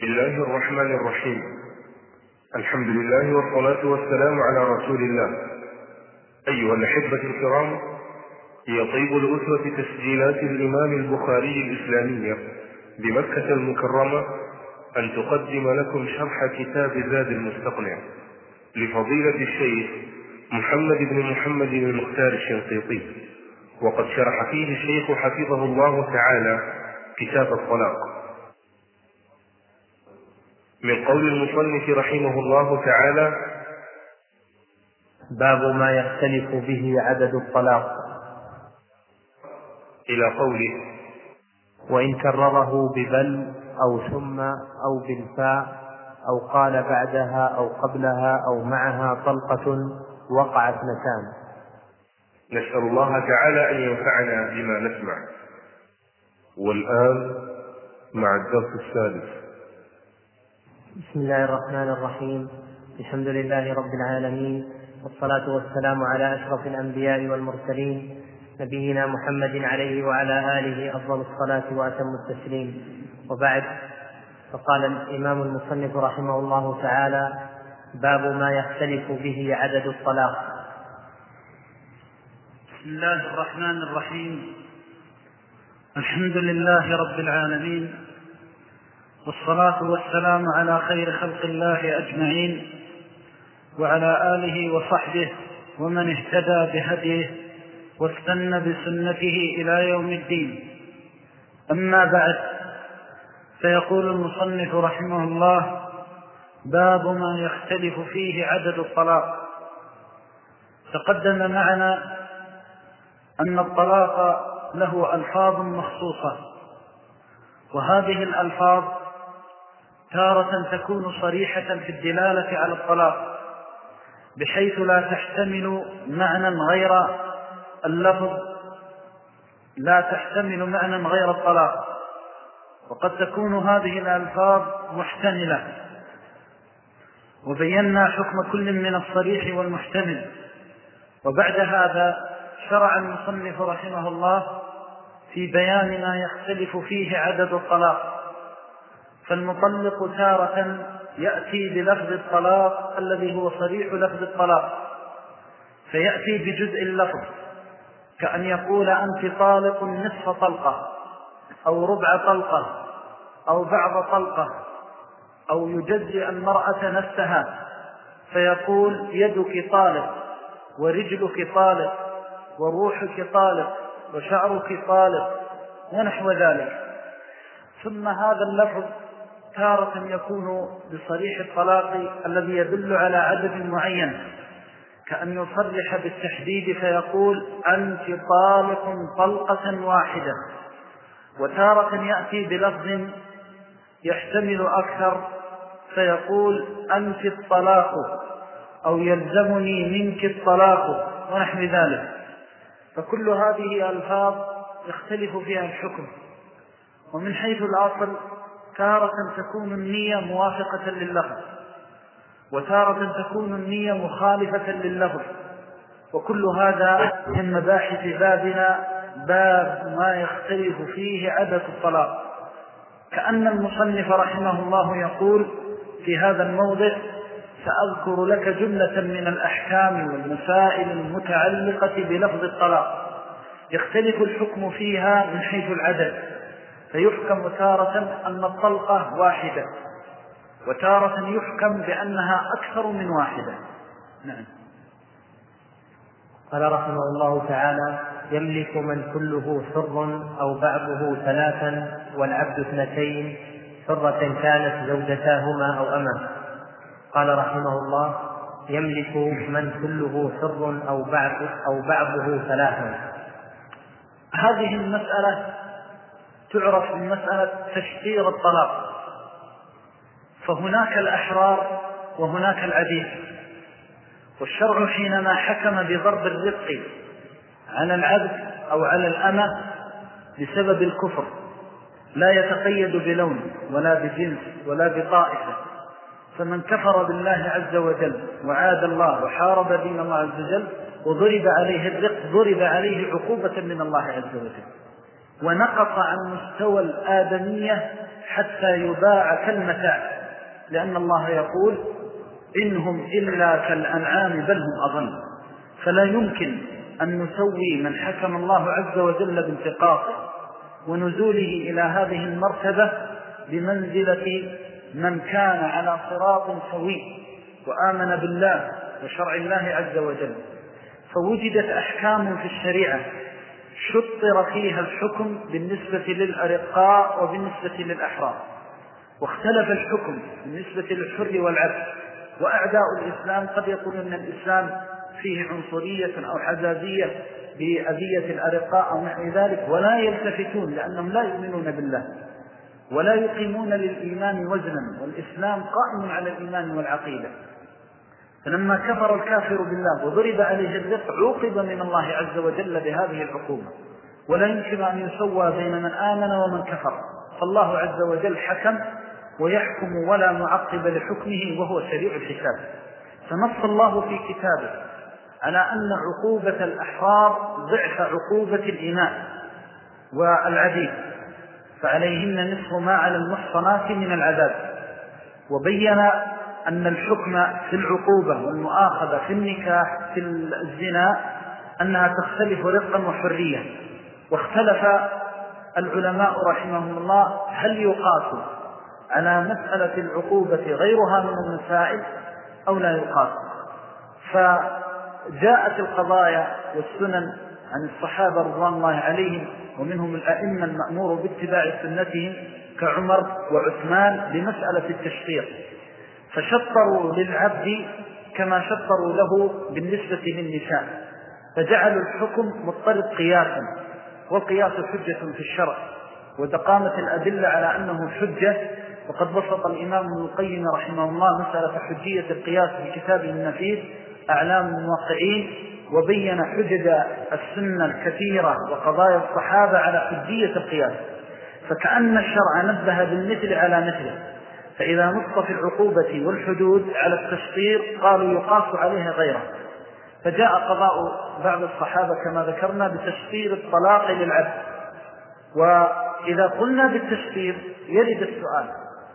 الله الرحمن الرحيم. الحمد لله والصلاة والسلام على رسول الله. أيها الأحبة الكرام، يطيب الأسرة تسجيلات الإمام البخاري الإسلامية بمكة المكرمة أن تقدم لكم شرح كتاب زاد المستقنع لفضيلة الشيخ محمد بن محمد المختار الشنقيطي، وقد شرح فيه الشيخ حفظه الله تعالى كتاب الطلاق. من قول المصنف رحمه الله تعالى: باب ما يختلف به عدد الطلاق، إلى قوله: وإن كرره ببل أو ثم أو بالفاء أو قال بعدها أو قبلها أو معها طلقة وقع اثنتان. نسأل الله تعالى أن ينفعنا بما نسمع. والآن مع الدرس السادس. بسم الله الرحمن الرحيم. الحمد لله رب العالمين، والصلاة والسلام على أشرف الأنبياء والمرسلين، نبينا محمد عليه وعلى آله أفضل الصلاة وأتم التسليم. وبعد، فقال الإمام المصنف رحمه الله تعالى: باب ما يختلف به عدد الطلاق. بسم الله الرحمن الرحيم. الحمد لله رب العالمين، والصلاة والسلام على خير خلق الله أجمعين، وعلى آله وصحبه ومن اهتدى بهديه واستنى بسنته إلى يوم الدين. أما بعد، فيقول المصنف رحمه الله: باب ما يختلف فيه عدد الطلاق. تقدم معنا أن الطلاق له ألفاظ مخصوصة، وهذه الألفاظ تارة تكون صريحة في الدلالة على الطلاق، بحيث لا تحتمل معنى غير اللفظ، لا تحتمل معنى غير الطلاق، وقد تكون هذه الألفاظ محتملة، وبينا حكم كل من الصريح والمحتمل. وبعد هذا شرع المصنف رحمه الله في بيان ما يختلف فيه عدد الطلاق. فالمطلق تارة يأتي بلفظ الطلاق الذي هو صريح لفظ الطلاق، فيأتي بجزء اللفظ، كأن يقول: أنت طالق نصف طلقة أو ربع طلقة أو بعض طلقة، أو يجزئ المرأة نفسها فيقول: يدك طالق ورجلك طالق وروحك طالق وشعرك طالق، ونحو ذلك. ثم هذا اللفظ تارة يكون بصريح الطلاق الذي يدل على عدد معين، كأن يصرح بالتحديد فيقول: أنت طالق طلقة واحدة. وتارة يأتي بلفظ يحتمل أكثر فيقول: أنت الطلاق، أو يلزمني منك الطلاق، ونحو ذلك. فكل هذه ألفاظ يختلف فيها الحكم. ومن حيث الأصل تارة تكون النية موافقة لللفظ، وتارة تكون النية مخالفة لللفظ. وكل هذا من مباحث بابنا، باب ما يختلف فيه عدد الطلاق. كأن المصنف رحمه الله يقول في هذا الموضع: سأذكر لك جملة من الأحكام والمسائل المتعلقة بلفظ الطلاق يختلف الحكم فيها من حيث العدد، فيحكم تارة أن الطلقة واحدة، وتارة يحكم بأنها أكثر من واحدة. نعم. قال رحمه الله تعالى: يملك من كله حر أو بعضه ثلاثا والعبد اثنتين، حرة كانت زوجتاهما أو أمه. قال رحمه الله: يملك من كله حر أو بعضه ثلاثا. هذه المسألة تعرف بمسألة تشطير الطلاق، فهناك الأحرار وهناك العبيد. والشرع حينما حكم بضرب الرق على العبد أو على الأمة بسبب الكفر لا يتقيد بلون ولا بجنس ولا بطائفة، فمن كفر بالله عز وجل وعاد الله وحارب دين الله عز وجل وضرب عليه الرق ضرب عليه عقوبة من الله عز وجل، ونقص عن مستوى الآدمية حتى يباع كالمتاع، لأن الله يقول إنهم إلا كالأنعام بل هم أضل. فلا يمكن أن نسوي من حكم الله عز وجل بانتقاصه ونزوله إلى هذه المرتبة بمنزلة من كان على صراط سوي وآمن بالله وشرع الله عز وجل. فوجدت أحكام في الشريعة شطر فيها الحكم بالنسبة للأرقاء وبالنسبة للأحرار، واختلف الحكم بالنسبة للحر والعبد. وأعداء الإسلام قد يقولون أن الإسلام فيه عنصرية أو حزازية بأذية الأرقاء أو نحو ذلك، ولا يلتفتون لأنهم لا يؤمنون بالله ولا يقيمون للإيمان وزنا، والإسلام قائم على الإيمان والعقيدة. فلما كفر الكافر بالله وضرب عليه الرق عوقب من الله عز وجل بهذه العقوبة، ولا يمكن أن يسوى بين من آمن ومن كفر، فالله عز وجل حكم ويحكم ولا معقب لحكمه وهو سريع الحساب. فنص الله في كتابه على أن عقوبة الأحرار ضعف عقوبة الإماء والعبيد، فعليهن نصف ما على المحصنات من العذاب. وبين أن الحكم في العقوبة والمؤاخذة في النكاح في الزنا أنها تختلف رقا وحرية. واختلف العلماء رحمهم الله هل يقاس على مسألة العقوبة غيرها من المسائل أو لا يقاس. فجاءت القضايا والسنن عن الصحابة رضوان الله عليهم، ومنهم الأئمة المأمور باتباع سنتهم كعمر وعثمان بمسألة التشفير، فشطروا للعبد كما شطروا له بالنسبة للنساء، فجعلوا الحكم مضطرد قياسا، والقياس حجة في الشرع، وتقامت الأدلة على أنه حجة. وقد بسط الإمام ابن القيم رحمه الله مسألة حجية القياس في كتابه النفيس أعلام الموقعين، وبين حجج السنة الكثيرة وقضايا الصحابة على حجية القياس. فكأن الشرع نبه بالمثل على مثله، فإذا نص في العقوبة والحدود على التشطير قالوا يقاس عليها غيره. فجاء قضاء بعض الصحابة كما ذكرنا بتشطير الطلاق للعبد. وإذا قلنا بالتشطير يرد السؤال: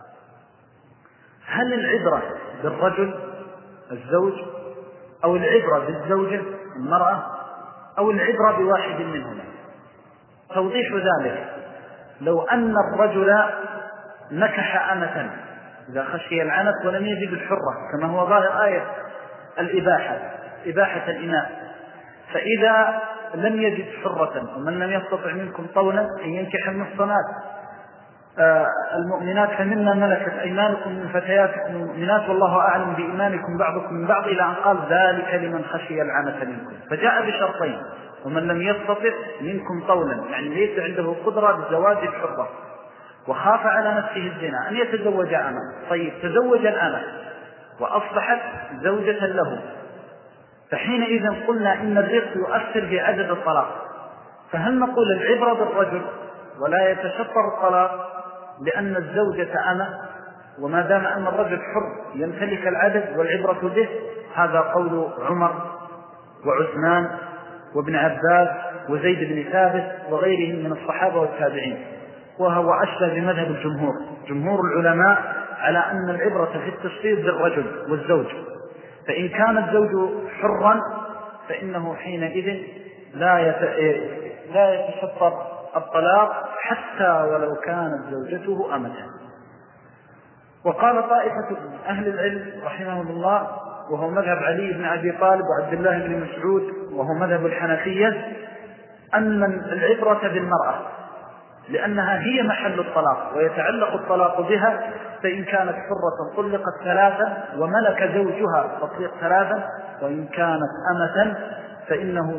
هل العبرة بالرجل الزوج، أو العبرة بالزوجة المرأة، أو العبرة بواحد منهما؟ توضيح ذلك: لو أن الرجل نكح أمة إذا خشي العنت ولم يجد الحرة كما هو ظاهر آية الإباحة، إباحة الإناء، فإذا لم يجد حرة ومن لم يستطع منكم طولا أن ينكح المحصنات المؤمنات فمما ملكت أيمانكم من فتياتكم المؤمنات والله أعلم بإيمانكم بعضكم من بعض، إلى أن قال ذلك لمن خشي العنة منكم. فجاء بشرطين: ومن لم يستطع منكم طولا، يعني ليس عنده قدرة بزواج الحرة وخاف على نفسه الزنا أن يتزوج أمة. طيب، تزوج الأمة وأصبحت زوجة له، فحينئذ قلنا إن الرق يؤثر في عدد الطلاق. فهل نقول العبرة بالرجل ولا يتشطر الطلاق لأن الزوجة أمة، وما دام أن الرجل حر يمتلك العدد والعبرة به؟ هذا قول عمر وعثمان وابن عباس وزيد بن ثابت وغيرهم من الصحابة والتابعين، وهو أشبه بمذهب الجمهور، جمهور العلماء، على أن العبرة في التشطير بالرجل والزوج. فإن كان الزوج حرا فإنه حينئذ لا يتشطر الطلاق حتى ولو كانت زوجته أمة. وقال طائفة من أهل العلم رحمهم الله، وهو مذهب علي بن أبي طالب وعبد الله بن مسعود وهو مذهب الحنفية، أن العبرة بالمرأة لأنها هي محل الطلاق ويتعلق الطلاق بها، فإن كانت حرة طلقت ثلاثا وملك زوجها تطليق ثلاثا، وإن كانت أمة فإنه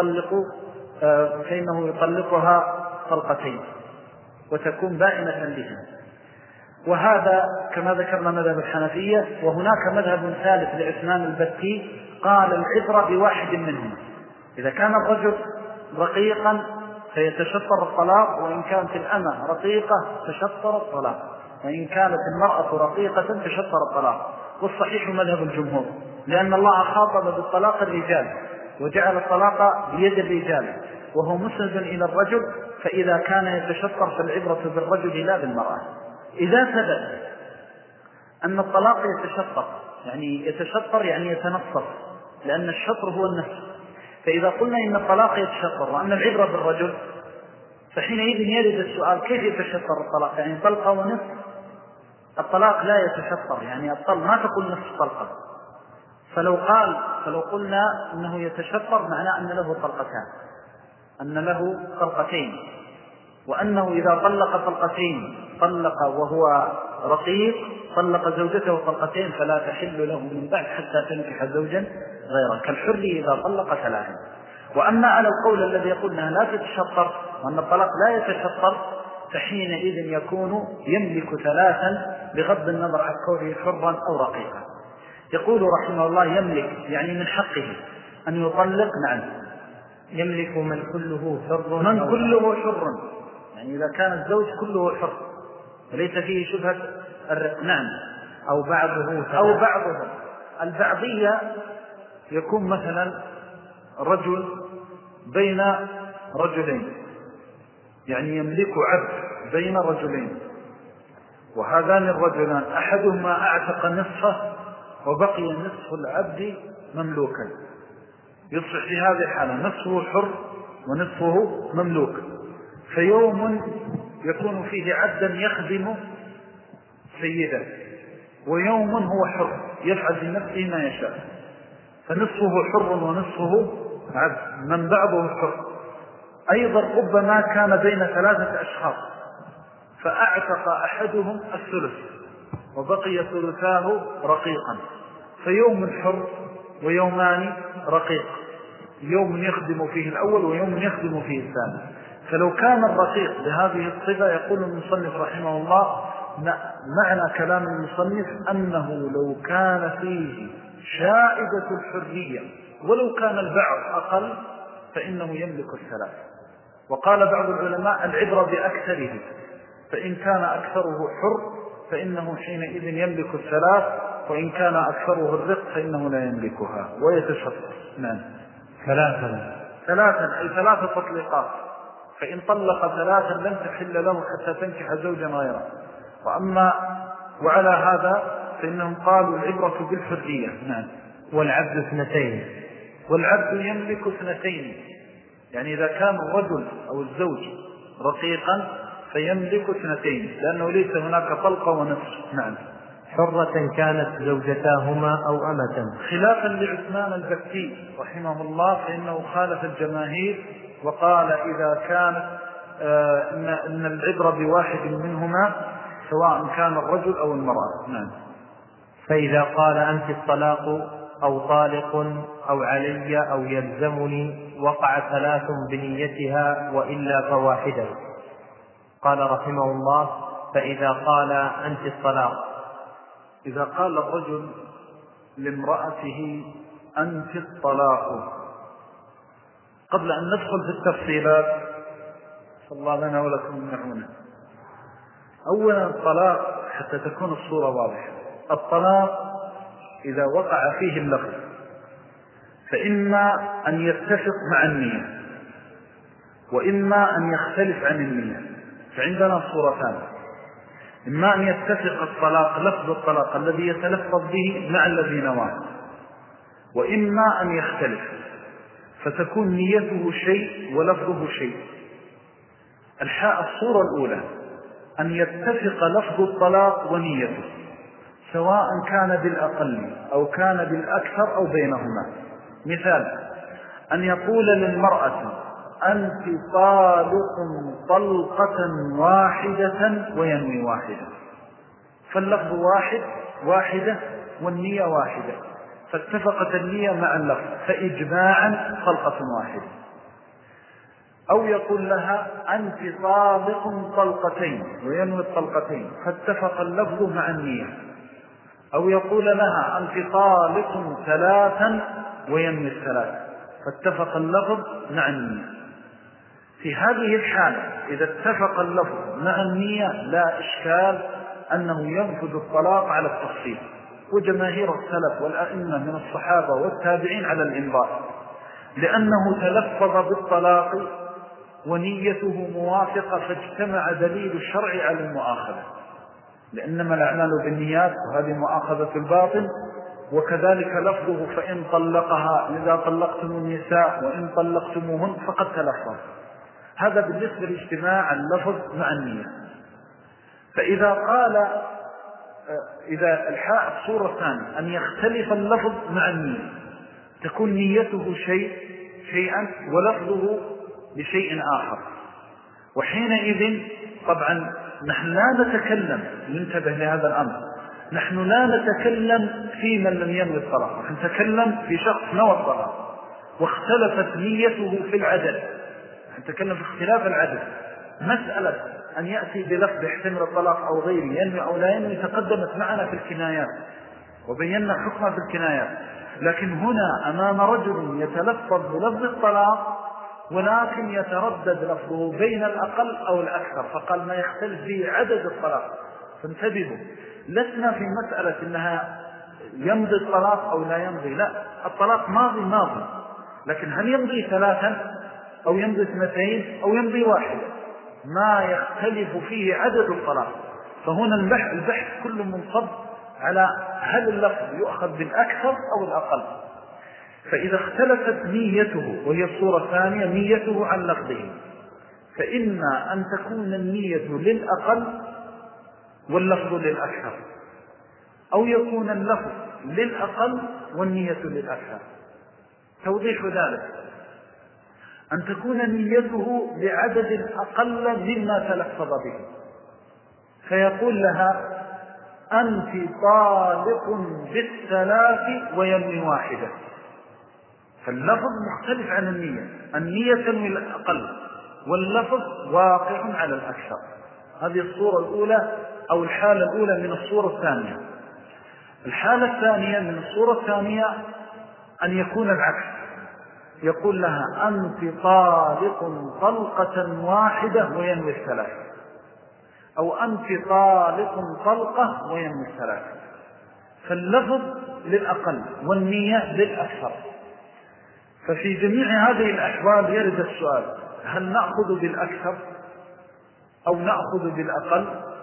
يطلقها طلقتين وتكون بائنة بها. وهذا كما ذكرنا مذهب الحنفية. وهناك مذهب ثالث لعثمان البتي قال العبرة بواحد منهم، إذا كان الرجل رقيقا فيتشطر الطلاق، وإن كانت الأمة رقيقة تشطر الطلاق، وإن كانت المرأة رقيقة تشطر الطلاق. والصحيح مذهب الجمهور، لأن الله خاطب بالطلاق الرجال وجعل الطلاق بيد الرجال وهو مسند إلى الرجل، فإذا كان يتشطر فالعبرة بالرجل لا بالمرأة. إذا ثبت أن الطلاق يتشطر يعني يتنصف، لأن الشطر هو النصف. فإذا قلنا إن الطلاق يتشطر وأن العبرة بالرجل، فحينئذ يرد السؤال كيف يتشطر الطلاق؟ يعني طلقة ونصف. الطلاق لا يتشطر، يعني الطلق ما تقول نصف طلقة. فلو قلنا أنه يتشطر معناه أن له طلقتين، وأنه إذا طلق طلقتين طلق وهو رقيق، طلق زوجته طلقتين فلا تحل له من بعد حتى تنكح زوجا غيره، كالحر إذا طلق 3. وأما على القول الذي يقول أنها لا تتشطر وأن الطلاق لا يتشطر، فحينئذ يملك 3 بغض النظر عن كونه حرا أو رقيقا. يقول رحمه الله يملك يعني من حقه أن يطلق. نعم، يملك من كله حر، يعني إذا كان الزوج كله حر وليس فيه شبهة الرق. نعم، أو بعضه. البعضية يكون مثلا رجل بين رجلين، يعني يملك عبد بين رجلين، وهذان الرجلان أحدهما أعتق نصفه وبقي نصف العبد مملوكا، يصبح في هذه الحالة نصفه حر ونصفه مملوك. فيوم يكون فيه عبدا يخدم سيدا، ويوم هو حر يفعل بنفسه ما يشاء، فنصفه حر ونصفه عبد، من بعضه حر. أيضا ربما كان بين 3 أشخاص فأعتق أحدهم الثلث وبقي ثلثاه رقيقا، فيوم حر ويومان رقيق، يوم يخدم فيه الأول ويوم يخدم فيه الثاني. فلو كان الرقيق بهذه الصفة، يقول المصنف رحمه الله معنى كلام المصنف أنه لو كان فيه شائبة الحرية ولو كان البعض أقل فإنه يملك 3. وقال بعض العلماء العبرة بأكثره، فإن كان أكثره حر فإنه حينئذ يملك 3، وإن كان أكثره الرق فإنه لا يملكها ويتشطر. نعم، 3 أي 3 تطليقات، فإن طلق 3 لم تحل له حتى تنكح زوجا غيره. وعلى هذا فإنهم قالوا العبرة بالحرية. نعم، والعبد 2، والعبد يملك 2، يعني إذا كان الرجل أو الزوج رقيقا فيملك 2 لأنه ليس هناك طلقة ونصف. نعم، حرة كانت زوجتاهما أو أمة، خلافا لعثمان البكي رحمه الله، فإنه خالف الجماهير وقال إذا كانت إن العبرة بواحد منهما سواء كان الرجل أو المرأة. نعم. فإذا قال أنت الطلاق أو طالق أو علي أو يلزمني وقع 3 بنيتها وإلا فواحدة. قال رحمه الله فإذا قال أنت الطلاق، إذا قال الرجل لامرأته أنت الطلاق، قبل أن ندخل في التفصيلات صلى الله لنا ولكم المعونة، أولا الطلاق حتى تكون الصورة واضحة. الطلاق إذا وقع فيه اللفظ فإما أن يتفق مع النية وإما أن يختلف عن النية. فعندنا صورتان، إما أن يتفق الطلاق لفظ الطلاق الذي يتلفظ به مع الذي نواه، وإما أن يختلف فتكون نيته شيء ولفظه شيء. الصورة الأولى أن يتفق لفظ الطلاق ونيته سواء كان بالأقل أو كان بالأكثر أو بينهما. مثال أن يقول للمرأة أنت طالق طلقة واحدة وينوي واحدة، فاللفظ واحدة والنية واحدة، فاتفقت النية مع اللفظ فإجماعا طلقة واحدة. أو يقول لها أنت طالق طلقتين وينوي الطلقتين فاتفق اللفظ مع النية. أو يقول لها أنت طالق 3 وينوي 3 فاتفق اللفظ مع النية. في هذه الحالة إذا اتفق اللفظ مع النية لا إشكال أنه ينفذ الطلاق على التفصيل، وجماهير السلف والأئمة من الصحابة والتابعين على الإنضاء، لأنه تلفظ بالطلاق ونيته موافقة فاجتمع دليل الشرع على المؤاخذة. لإنما الأعمال بالنيات وهذه مؤاخذة الباطن. وكذلك لفظه فإن طلقها إذا طلقتم النساء وإن طلقتموهن فقد تلفظ. هذا بالنسبة لاجتماع اللفظ مع النية. فإذا قال إذا الحاء الصورة الثانية أن يختلف اللفظ مع النية، تكون نيته شيئا ولفظه بشيء آخر، وحينئذ طبعا نحن لا نتكلم، ننتبه لهذا الأمر، نحن لا نتكلم في من لم ينوي الطلاق، نحن نتكلم في شخص نوى الطلاق واختلفت نيته في العدد، نتكلم في اختلاف العدد. مسألة أن يأتي بلفظ يحتمل الطلاق أو غيره ينوي أو لا ينوي تقدمت معنا في الكنايات وبينا حكمها في الكنايات. لكن هنا أمام رجل يتلفظ بلفظ الطلاق ولكن يتردد لفظه بين الأقل أو الأكثر، فقال ما يختلف به عدد الطلاق. فانتبهوا، لسنا في مسألة إنها يمضي الطلاق أو لا يمضي، لا، الطلاق ماضي، لكن هل يمضي 3 أو يمضي 2 أو يمضي 1؟ ما يختلف فيه عدد الطلاق. فهنا البحث كله منصب على هل اللفظ يؤخذ بالأكثر أو الأقل. فإذا اختلفت نيته، وهي الصورة الثانية نيته عن لفظه، فإما أن تكون النية للأقل واللفظ للأكثر، أو يكون اللفظ للأقل والنية للأكثر. توضيح ذلك أن تكون نيته لعدد أقل مما تلفظ به، فيقول لها أنت طالق بال3 وينوي 1، فاللفظ مختلف عن النية تنوي الأقل واللفظ واقع على الأكثر. هذه الصورة الأولى أو الحالة الأولى من الصورة الثانية. الحالة الثانية من الصورة الثانية أن يكون العكس، يقول لها أنت طالق طلقة واحدة وينوي 3، أو أنت طالق طلقة وينوي 3، فاللفظ للأقل والنية للأكثر. ففي جميع هذه الأحوال يرد السؤال: هل نأخذ بالأكثر أو نأخذ بالأقل؟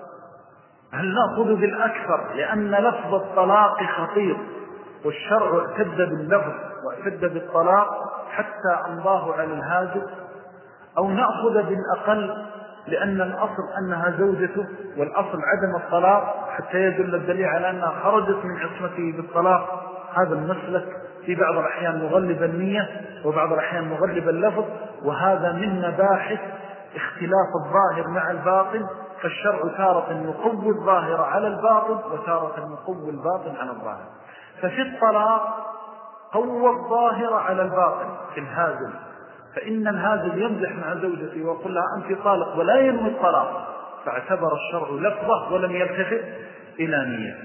هل نأخذ بالأكثر لأن لفظ الطلاق خطير والشرع اعتد باللفظ واعتد بالطلاق حتى أمضاه على الهاجر، أو نأخذ بالأقل لأن الأصل أنها زوجته والأصل عدم الطلاق حتى يدل الدليل على أنها خرجت من عصمته بالطلاق؟ هذا المسلك في بعض الأحيان مغلب النية وبعض الأحيان مغلب اللفظ، وهذا من مباحث اختلاف الظاهر مع الباطن. فالشرع تارة يقوي الظاهر على الباطن وتارة يقوي الباطن على الظاهر. ففي الطلاق قوى الظاهر على الباطن في الهازل، فإن الهازل يمزح مع زوجته ويقول لها أنت طالق ولا ينوي الطلاق، فاعتبر الشرع لفظه ولم يلتفت إلى نية.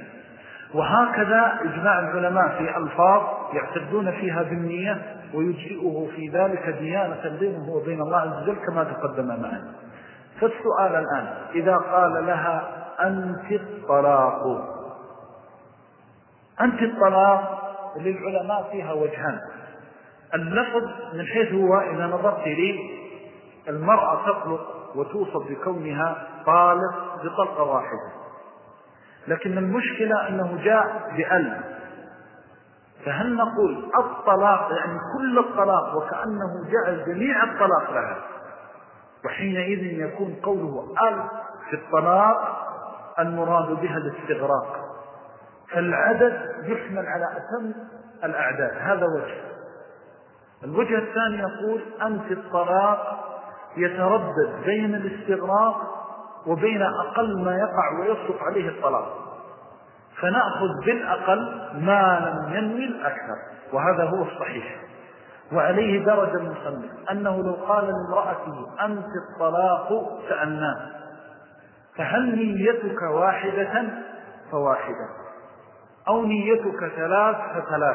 وهكذا إجماع العلماء في ألفاظ يعتدون فيها بالنية ويجزئه في ذلك ديانة بينه وبين الله عز وجل كما تقدم معنا. فالسؤال الآن: إذا قال لها أنت الطلاق، أنت الطلاق للعلماء فيها وجهان. اللفظ من حيث هو إذا نظرت لي المرأة تطلق وتوصف بكونها طالق بطلقة واحدة، لكن المشكلة أنه جاء بأل، فهل نقول الطلاق يعني كل الطلاق وكأنه جعل جميع الطلاق لها، وحينئذ يكون قوله أل في الطلاق المراد بها الاستغراق، فالعدد يحمل على أتم الأعداد. هذا وجه. الوجه الثاني يقول أنت الطلاق يتردد بين الاستغراق وبين أقل ما يقع ويصدق عليه الطلاق، فنأخذ بالأقل ما لم ينوي الأكثر، وهذا هو الصحيح. وعليه درجة المصنف أنه لو قال لامرأته أنت الطلاق سألناه، فهل نيتك واحدة فواحدة، أو نيتك 3 ف3،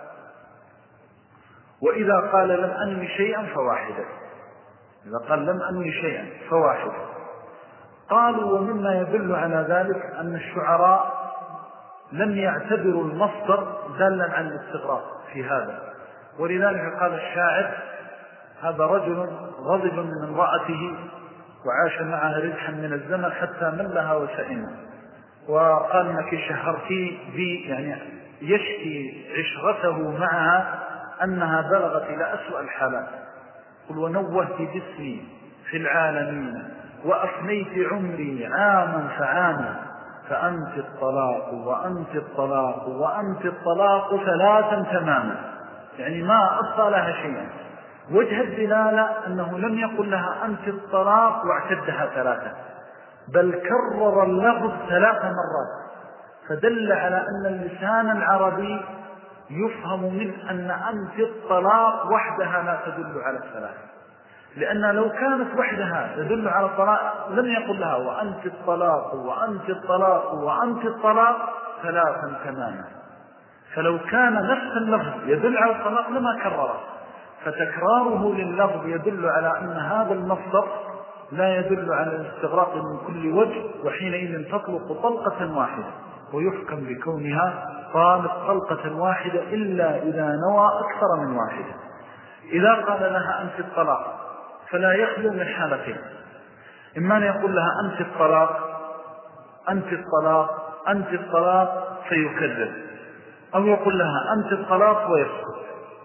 وإذا قال لم أنوي شيئا فواحدة، إذا قال لم أنوي شيئا فواحدة. قالوا ومما يدل على ذلك أن الشعراء لم يعتبروا المصدر دالا عن الاستغراق في هذا، ولذلك قال الشاعر: هذا رجل غضب من امرأته وعاش معها رزحا من الزمن حتى ملها وسئمها، وقال أنك شهرتي بي، يعني يشكي عشرته معها أنها بلغت إلى أسوأ الحالات. قل ونوهت باسمي في العالمين وأفنيت عمري عاما فعاما، فأنت الطلاق وأنت الطلاق وأنت الطلاق ثلاثا تماما، يعني ما أصى لها شيئا. وجه الدلالة أنه لم يقل لها أنت الطلاق واعتدها ثلاثا، بل كرر اللفظ 3 مرات، فدل على أن اللسان العربي يفهم من أنت الطلاق وحدها لا تدل على الثلاث، لأن لو كانت وحدها تدل على الطلاق لم يقل لها وأنت الطلاق وأنت الطلاق وأنت الطلاق 3 تماما. فلو كان نفس اللفظ يدل على الطلاق لما كرره، فتكراره لللفظ يدل على أن هذا المصدر لا يدل على الاستغراق من كل وجه، وحينئذ تطلق طلقة واحدة ويحكم بكونها طالق طلقة واحدة إلا إذا نوى أكثر من واحدة. إذا قال لها أنت الطلاق فلا يخلو من حالتين: إما أن يقول لها أنت الطلاق أنت الطلاق أنت الطلاق فيكذب، أو يقول لها أنت الطلاق ويسكت.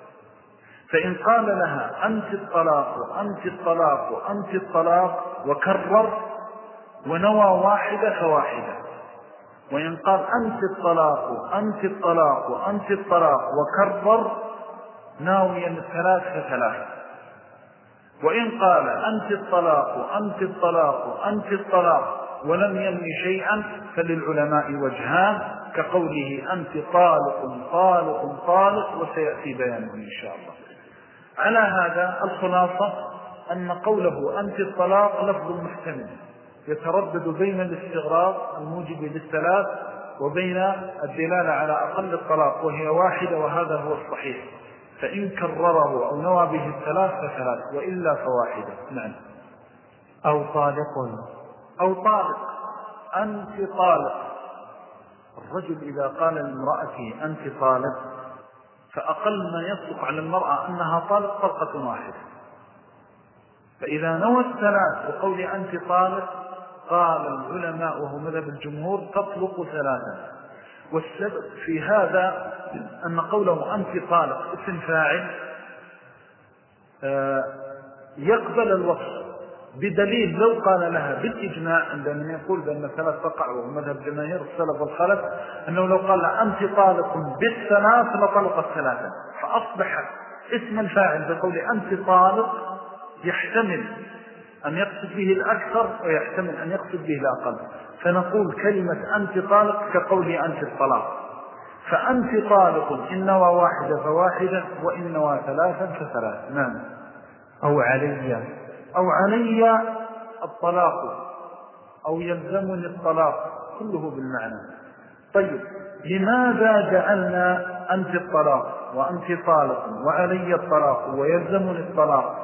فإن قال لها أنت الطلاق وأنت الطلاق وأنت الطلاق وكرر ونوى واحدة فواحدة، وإن قال أنت الطلاق أنت الطلاق وأنت الطلاق وكرر ناويا 3 فثلاث، وإن قال أنت الطلاق وأنت الطلاق وأنت الطلاق ولم ينوي شيئا فللعلماء وجهان، كقوله أنت طالق طالق طالق، وسيأتي بيانه إن شاء الله. على هذا الخلاصة أن قوله أنت الطلاق لفظ محتمل يتردد بين الاستغراق الموجب للثلاث وبين الدلالة على أقل الطلاق وهي واحدة، وهذا هو الصحيح. فإن كرره أو نوى به الثلاث فثلاث، وإلا فواحدة. نعم. أو طالق أو طالق، أنت طالق. الرجل إذا قال لامرأته أنت طالق فأقل ما يصدق على المرأة أنها طالق طلقة واحدة، فإذا نوى الثلاث بقول أنت طالق قال العلماء وهو مذهب الجمهور تطلق 3. والسبب في هذا أن قوله أنت طالق اسم فاعل يقبل الوصف، بدليل لو قال لها بالإجماع عندما يقول بأن 3 تقع، وهو مذهب جماهير السلف والخلف، أنه لو قال لها أنت طالق بالثلاث لطلقت 3، فأصبح اسم الفاعل بقول أنت طالق يحتمل أن يقصد به الأكثر ويحتمل أن يقصد به الأقل، فنقول كلمة أنت طالق كقول أنت الطلاق. فأنت طالق إن نوى واحدة فواحدة، وإن نوى 3 فثلاث. نعم. أو علي، أو علي الطلاق، أو يلزمني الطلاق، كله بالمعنى. طيب، لماذا جعلنا أنت الطلاق وأنت طالق وعلي الطلاق ويلزمني الطلاق؟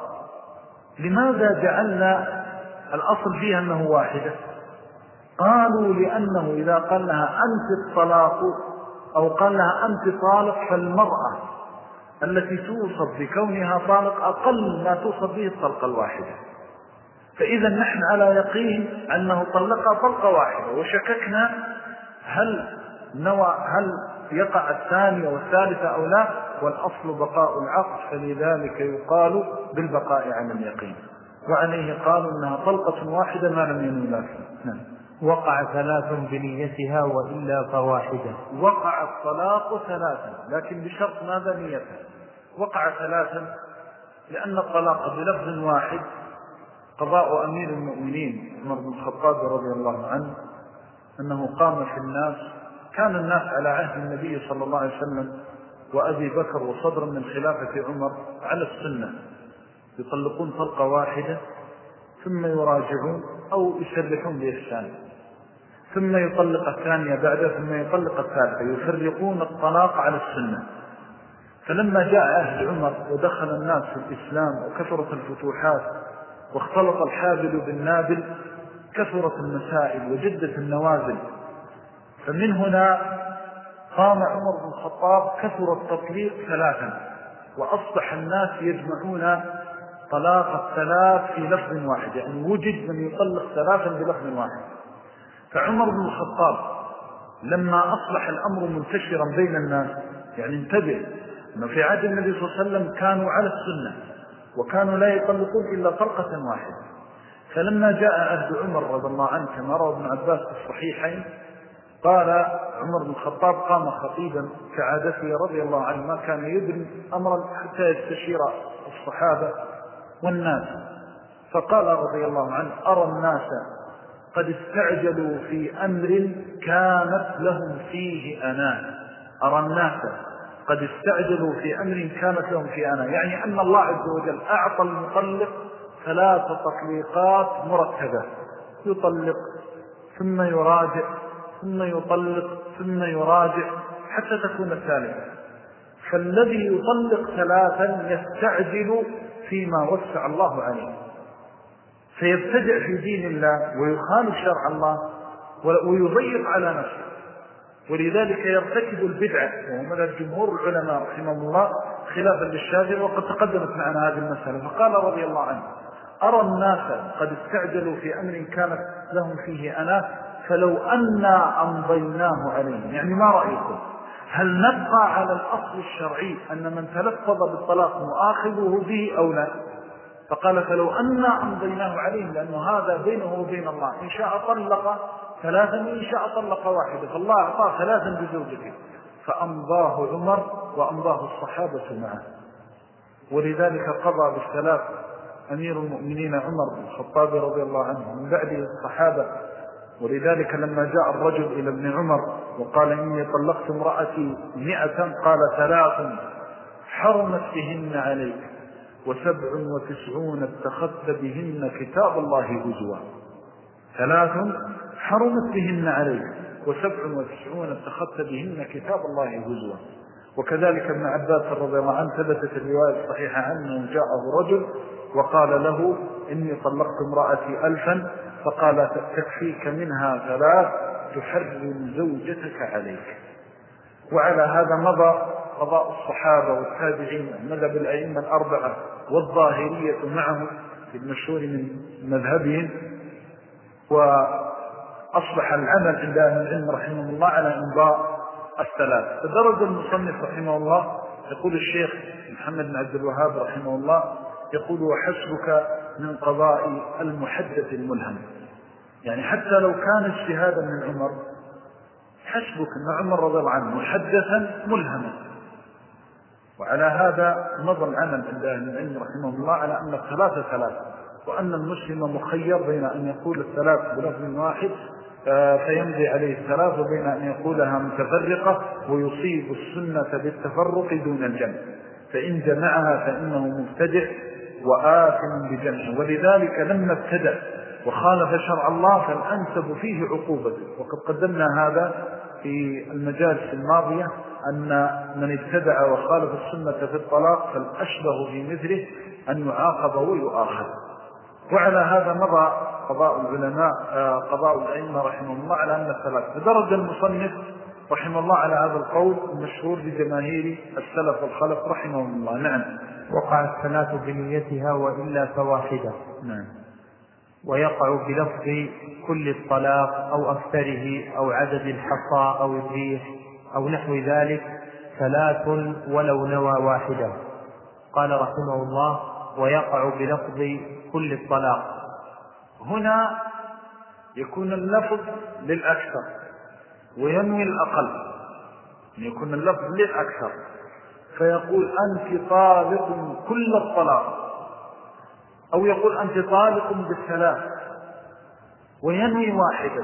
لماذا جعلنا الأصل فيها أنه واحدة؟ قالوا لأنه إذا قال لها أنت الطلاق أو قال لها أنت طالق فالمرأة التي توصف بكونها طالق أقل ما توصف به الطلقة الواحدة، فإذا نحن على يقين أنه طلقها طلقة واحدة، وشككنا هل يقع الثانية والثالثة أو لا، والأصل بقاء العقد، فلذلك يقال بالبقاء على اليقين، وعليه قالوا أنها طلقة واحدة ما لم ينوي لها. نعم. وقع 3 بنيتها وإلا فواحدة. وقع الطلاق 3 لكن بشرط ماذا؟ نيتها. وقع 3 لأن الطلاق بلفظ واحد قضاء أمير المؤمنين عمر بن الخطاب رضي الله عنه أنه قام في الناس، كان الناس على عهد النبي صلى الله عليه وسلم وأبي بكر وصدر من خلافة عمر على السنة، يطلقون طلقة واحدة ثم يراجعون أو يسرحون بإحسان، ثم يطلق الثانية بعده، ثم يطلق الثالثة، يفرقون الطلاق على السنة. فلما جاء عهد عمر ودخل الناس في الإسلام وكثرت الفتوحات واختلط الحابل بالنابل، كثرت المسائل وجدت النوازل، فمن هنا قام عمر بن الخطاب كثر التطليق 3، وأصبح الناس يجمعون طلاق 3 في لفظ واحد، يعني وجد من يطلق 3 بلفظ واحد. فعمر بن الخطاب لما أصبح الأمر منتشرا بين الناس. يعني انتبه أنه في عهد النبي صلى الله عليه وسلم كانوا على السنة وكانوا لا يطلقون إلا طلقة واحدة. فلما جاء عهد عمر رضي الله عنه كما روى ابن عباس في الصحيحين، قال عمر بن الخطاب قام خطيبا كعادته رضي الله عنه، ما كان يدري أمرا حتى يستشير الصحابة والناس، فقال رضي الله عنه: أرى الناس قد استعجلوا في أمر كانت لهم فيه أناة. أرى الناس قد استعجلوا في أمر كانت لهم فيه أناة، يعني أن الله عز وجل أعطى المطلق 3 تطليقات مرتبة، يطلق ثم يراجع ثم يطلق ثم يراجع حتى تكون الثالثة. فالذي يطلق 3 يستعجل فيما وسع الله عليه، فيبتدع في دين الله ويخالف شرع الله ويضيق على نفسه، ولذلك يرتكب البدعة. ومن الجمهور العلماء رحمه الله خلافا للشافعي، وقد تقدمت معنا هذه المسألة. فقال رضي الله عنه: أرى الناس قد استعجلوا في أمر كانت لهم فيه أناة، فلو أنا أمضيناه عليهم. يعني ما رأيكم؟ هل نبقى على الأصل الشرعي أن من تلفظ بالطلاق مؤاخذه به أو لا؟ فقال: فلو أنا أمضيناه عليهم، لأنه هذا بينه وبين الله، إن شاء طلق 3 وإن شاء طلق 1، فالله أعطاه 3 بزوجته، فأمضاه عمر وأمضاه الصحابة معه. ولذلك قضى بالثلاث أمير المؤمنين عمر بن الخطاب رضي الله عنه من بعده الصحابة. ولذلك لما جاء الرجل إلى ابن عمر وقال: إني طلقت امرأتي 100، قال: 3 حرمت بهن عليك، 97 اتخذت بهن كتاب الله هزوا. 3 حرمت بهن عليك، 97 اتخذت بهن كتاب الله هزوا. وكذلك ابن عباس رضي الله عنه ثبتت الرواية الصحيحة عنه جاءه رجل وقال له: إني طلقت امرأتي 1000، فقال: تكفيك منها 3 تحرم زوجتك عليك. وعلى هذا مضى قضاء الصحابة والتابعين مذهب الأئمة 4 والظاهرية معهم في المشهور من مذهبهم. وأصبح العمل عند أهل العلم رحمه الله على إمضاء 3. فدرج المصنف رحمه الله، يقول الشيخ محمد بن عبد الوهاب رحمه الله، يقول: وحسبك من قضاء المحدث الملهم. يعني حتى لو كان اجتهادا من عمر، حسبك أن عمر رضي الله عنه محدثا ملهما. وعلى هذا مضى العمل عند أهل العلم رحمه الله على أن 3 وأن المسلم مخير بين أن يقول 3 بلفظ واحد فيمضي عليه 3، وبين أن يقولها متفرقة ويصيب السنة بالتفرق دون الجمع، فإن جمعها فإنه مبتدع وآثم بجمع. ولذلك لما ابتدع وخالف شرع الله فالأنسب فيه عقوبته. وقد قدمنا هذا في المجالس الماضية، أن من ابتدع وخالف السنة في الطلاق فالأشبه في مثله أن يعاقب ويؤاخذ. وعلى هذا مضى قضاء العلماء قضاء الأئمة رحمه الله على أن 3. فدرج المصنف رحمه الله على هذا القول المشهور بجماهير السلف والخلف رحمهم الله. نعم. وقع 3 بنيتها وإلا فواحدة. نعم. ويقع بلفظ كل الطلاق أو أكثره أو عدد الحصى أو الريح أو نحو ذلك 3 ولو نوى واحدة. قال رحمه الله: ويقع بلفظ كل الطلاق. هنا يكون اللفظ للأكثر وينوي الأقل، يكون اللفظ للأكثر، فيقول: أنت طالق كل الطلاق، أو يقول: أنت طالق ب3 وينوي واحدة،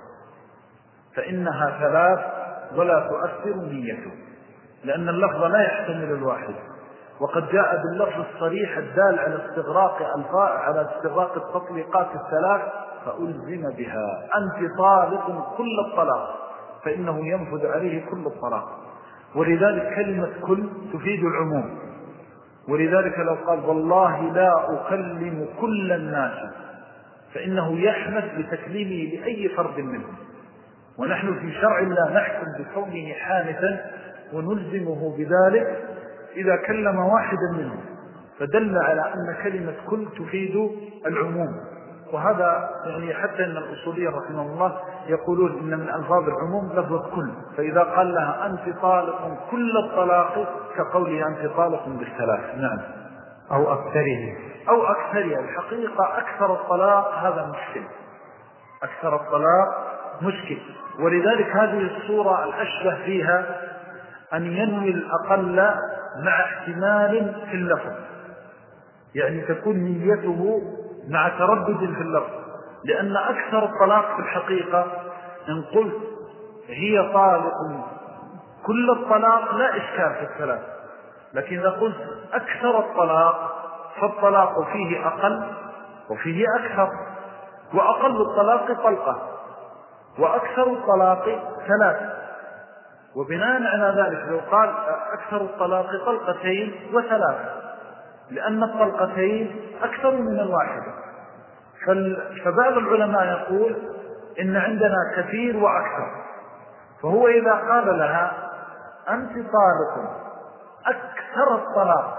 فإنها 3 ولا تؤثر نيته، لأن اللفظ لا يحتمل الواحد. وقد جاء باللفظ الصريح الدال على استغراق التطليقات 3، فألزم بها: أنت طالق كل الطلاق، فإنه ينفذ عليه كل الطلاق. ولذلك كلمة كل تفيد العموم. ولذلك لو قال: والله لا أكلم كل الناس، فإنه يحمد بتكليمه لأي فرد منهم. ونحن في شرع الله نحكم بكونه حانثا ونلزمه بذلك إذا كلم واحدا منهم، فدل على أن كلمة كل تفيد العموم. وهذا يعني حتى أن الأصولية رحمه الله يقولون إن من ألفاظ العموم لفظة كل، فإذا قال لها أنت طالق كل الطلاق كقوله أنت طالق بالثلاث. نعم. أو أكثره. أو أكثرها. الحقيقة أكثر الطلاق هذا مشكل، أكثر الطلاق مشكل، ولذلك هذه الصورة الأشبه فيها أن ينوي الأقل مع احتمال في اللفظ، يعني تكون نيته مع تردد في اللفظ، لأن أكثر الطلاق في الحقيقة إن قلت هي طالق كل الطلاق لا إشكال في الثلاث، لكن إذا قلت أكثر الطلاق فالطلاق فيه أقل وفيه أكثر، وأقل الطلاق طلقة وأكثر الطلاق ثلاث، وبناء على ذلك لو قال أكثر الطلاق طلقتين وثلاث، لأن الطلقتين أكثر من الواحدة. فبعض العلماء يقول إن عندنا كثير وأكثر، فهو إذا قال لها أنت طالق أكثر الطلاق،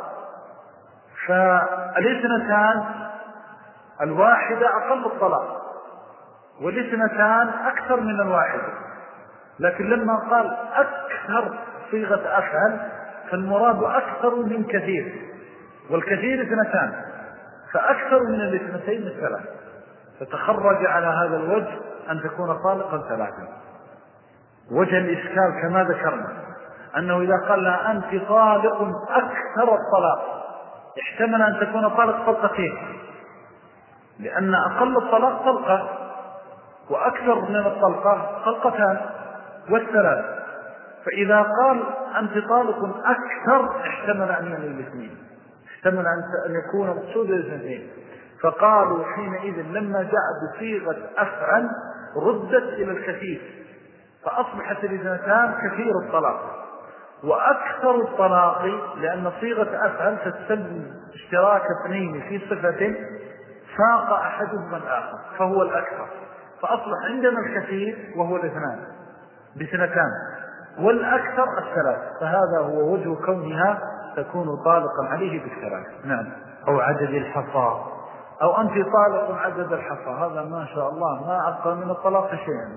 فالاثنتان الواحدة أقل الطلاق والاثنتان أكثر من الواحدة، لكن لما قال أكثر صيغة أفعل فالمراد أكثر من كثير، والكثير اثنتان، فأكثر من الاثنتين الثلاث، فتخرج على هذا الوجه أن تكون طالقا ثلاثا. وجه الإشكال كما ذكرنا أنه إذا قال لها أنت طالق أكثر الطلاق احتمل أن تكون طالق طلقتين، لأن أقل الطلاق طلقة وأكثر من الطلقة طلقتان والثلاث، فإذا قال أنت طالق أكثر احتمل أن يكون الاثنين، احتمل أن يكون مقصود الاثنين، فقالوا حينئذ لما جاء بصيغة أفعل ردت إلى الكثير، فأصبحت الاثنتان كثير الطلاق وأكثر الطلاق، لأن صيغة أفعل تستلزم اشتراك اثنين في صفة فاق أحدهما الآخر فهو الأكثر، فأصبح عندنا الكثير وهو الاثنان باثنتان والأكثر الثلاث، فهذا هو وجه كونها تكون طالقا عليه بالثلاث. نعم. أو عدد الحصى، أو أنت طالق عدد الحصى، هذا ما شاء الله ما أبقى من الطلاق شيئا.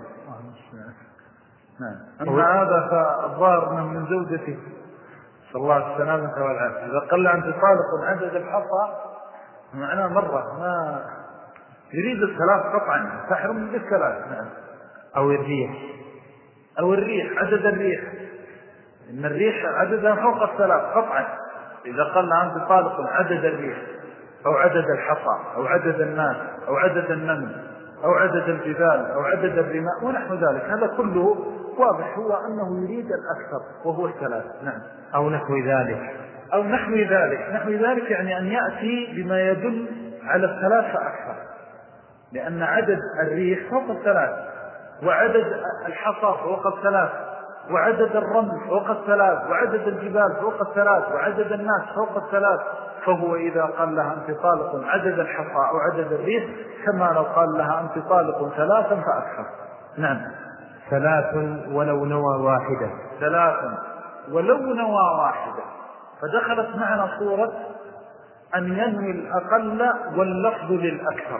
نعم. أما هذا فالظاهر من زوجتي صلى الله عليه السلامة والعافية، إذا قال أنت طالق عدد الحصى معناه مرة ما يريد الثلاث قطعا تحرم بالثلاث. نعم. أو الريح، أو الريح، عدد الريح، إن الريح عددها فوق الثلاث قطعا، إذا قال أنت طالق عدد الريح أو عدد الحصى أو عدد الناس أو عدد النمل أو عدد الجبال أو عدد الرماء ونحو ذلك، هذا كله واضح هو أنه يريد الأكثر وهو الثلاث. نعم. أو نحو ذلك، أو نحو ذلك. نحو ذلك يعني أن يأتي بما يدل على الثلاثة أكثر، لأن عدد الريح فوق الثلاث، وعدد الحصى فوق الثلاث، وعدد الرمل فوق الثلاث، وعدد الجبال فوق الثلاث، وعدد الناس فوق الثلاث، فهو إذا قال لها أنت طالق عدد الحصى أو عدد الريح كما لو قال لها أنت طالق ثلاثا فأكثر. نعم. ثلاث ولو نوى واحدة، ثلاثا ولو نوى واحدة، فدخلت معنا صورة أن ينوي الأقل واللفظ للأكثر،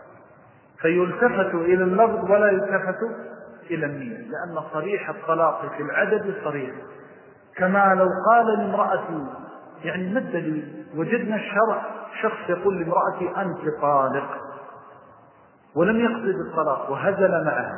فيلتفت إلى اللفظ ولا يلتفت إلى النية، لأن صريح الطلاق في العدد صريح، كما لو قال لامرأتي، يعني ما الدليل؟ وجدنا الشرع شخص يقول لامرأتي أنت طالق ولم يقصد الطلاق وهزل معها،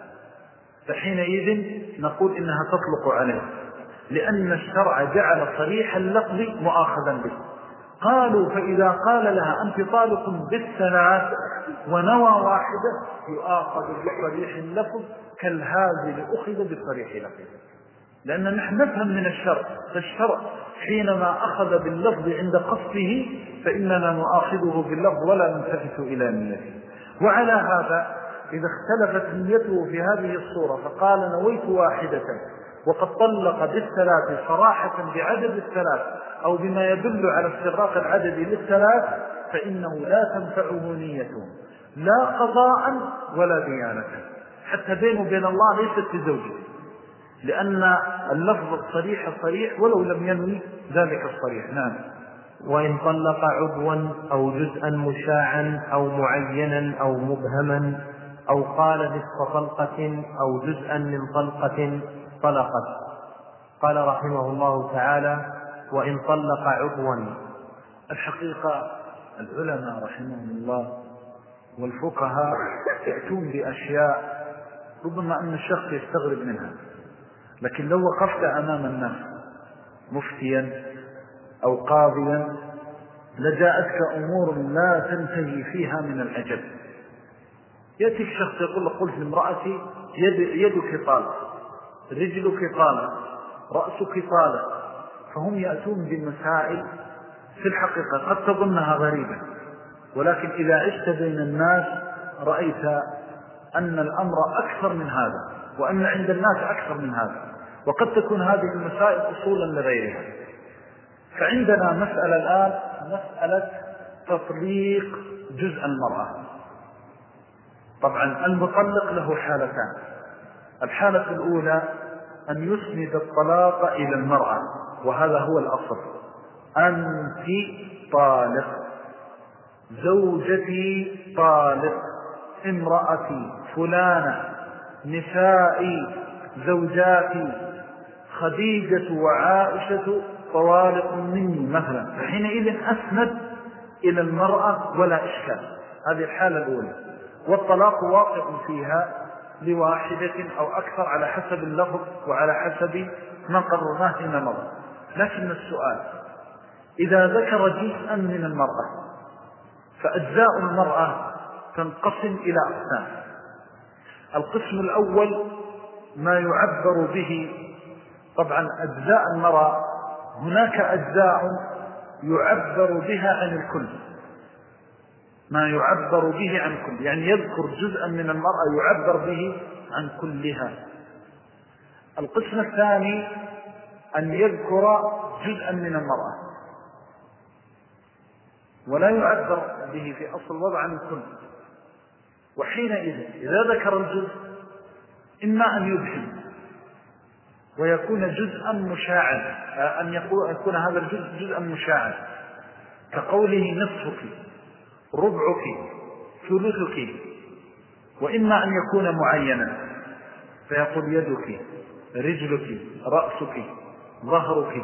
فحينئذ نقول إنها تطلق عليه، لأن الشرع جعل صريح اللفظ مؤاخذا به. قالوا فإذا قال لها أنت طالق بالثلاث ونوى واحدة يؤاخذ بصريح اللفظ كالهازل أخذ بصريح اللفظ، لأن نحن نفهم من الشرع، فالشرع حينما أخذ باللفظ عند قصده فإننا نؤاخذه باللفظ ولا نلتفت إلى نيته. وعلى هذا إذا اختلفت نيته في هذه الصورة فقال نويت واحدة وقد طلق بالثلاث صراحة بعدد الثلاث أو بما يدل على استغراق العدد للثلاث، فإنه لا تنفعه نيته لا قضاء ولا ديانة، حتى بينه وبين الله ليست لزوجه، لأن اللفظ الصريح الصريح ولو لم ينوي ذلك الصريح. نعم. وإن طلق عضوا أو جزءا مشاعا أو معينا أو مبهما أو قال نصف طلقة أو جزءا من طلقة طلقت. قال رحمه الله تعالى: وإن طلق عضوا. الحقيقة العلماء رحمهم الله والفقهاء يأتون بأشياء ربما أن الشخص يستغرب منها، لكن لو وقفت أمام الناس مفتيا أو قاضيا لجاءتك أمور لا تنتهي فيها من العجب. يأتيك شخص يقول لك: قلت لامرأتي يدك طالة، رجلك طالة، رأسك طالة. فهم يأتون بالمسائل في الحقيقة قد تظنها غريبة، ولكن إذا عشت بين الناس رأيت أن الأمر أكثر من هذا، وأن عند الناس أكثر من هذا، وقد تكون هذه المسائل أصولا لغيرها. فعندنا مسألة الآن، مسألة تطليق جزء المرأة. طبعا المطلق له حالتان. الحالة الأولى أن يسند الطلاق إلى المرأة، وهذا هو الأصل: أنت طالق، زوجتي طالق، امرأتي فلانة، نسائي، زوجاتي خديجة وعائشة طوالق مني مثلا. فحينئذ أسند إلى المرأة ولا إشكال. هذه الحالة الأولى، والطلاق واقع فيها لواحدة أو أكثر على حسب اللفظ وعلى حسب ما قررناه فيما مضى. لكن السؤال: إذا ذكر جزءا من المرأة فأجزاء المرأة تنقسم إلى أقسام. القسم الأول ما يعبر به، طبعا أجزاء المرأة هناك أجزاء يعبر بها عن الكل، ما يعبر به عن الكل، يعني يذكر جزءا من المرأة يعبر به عن كلها. القسم الثاني أن يذكر جزءا من المرأة ولا يعبر به في أصل الوضع عن الكل. وحينئذ إذا ذكر الجزء إما أن يبهم ويكون جزءا مشاعا، أن يكون هذا الجزء جزءا مشاعا، كقوله نصفك، ربعك، ثلثك. وإما أن يكون معينا فيقول يدك، رجلك، رأسك، ظهرك،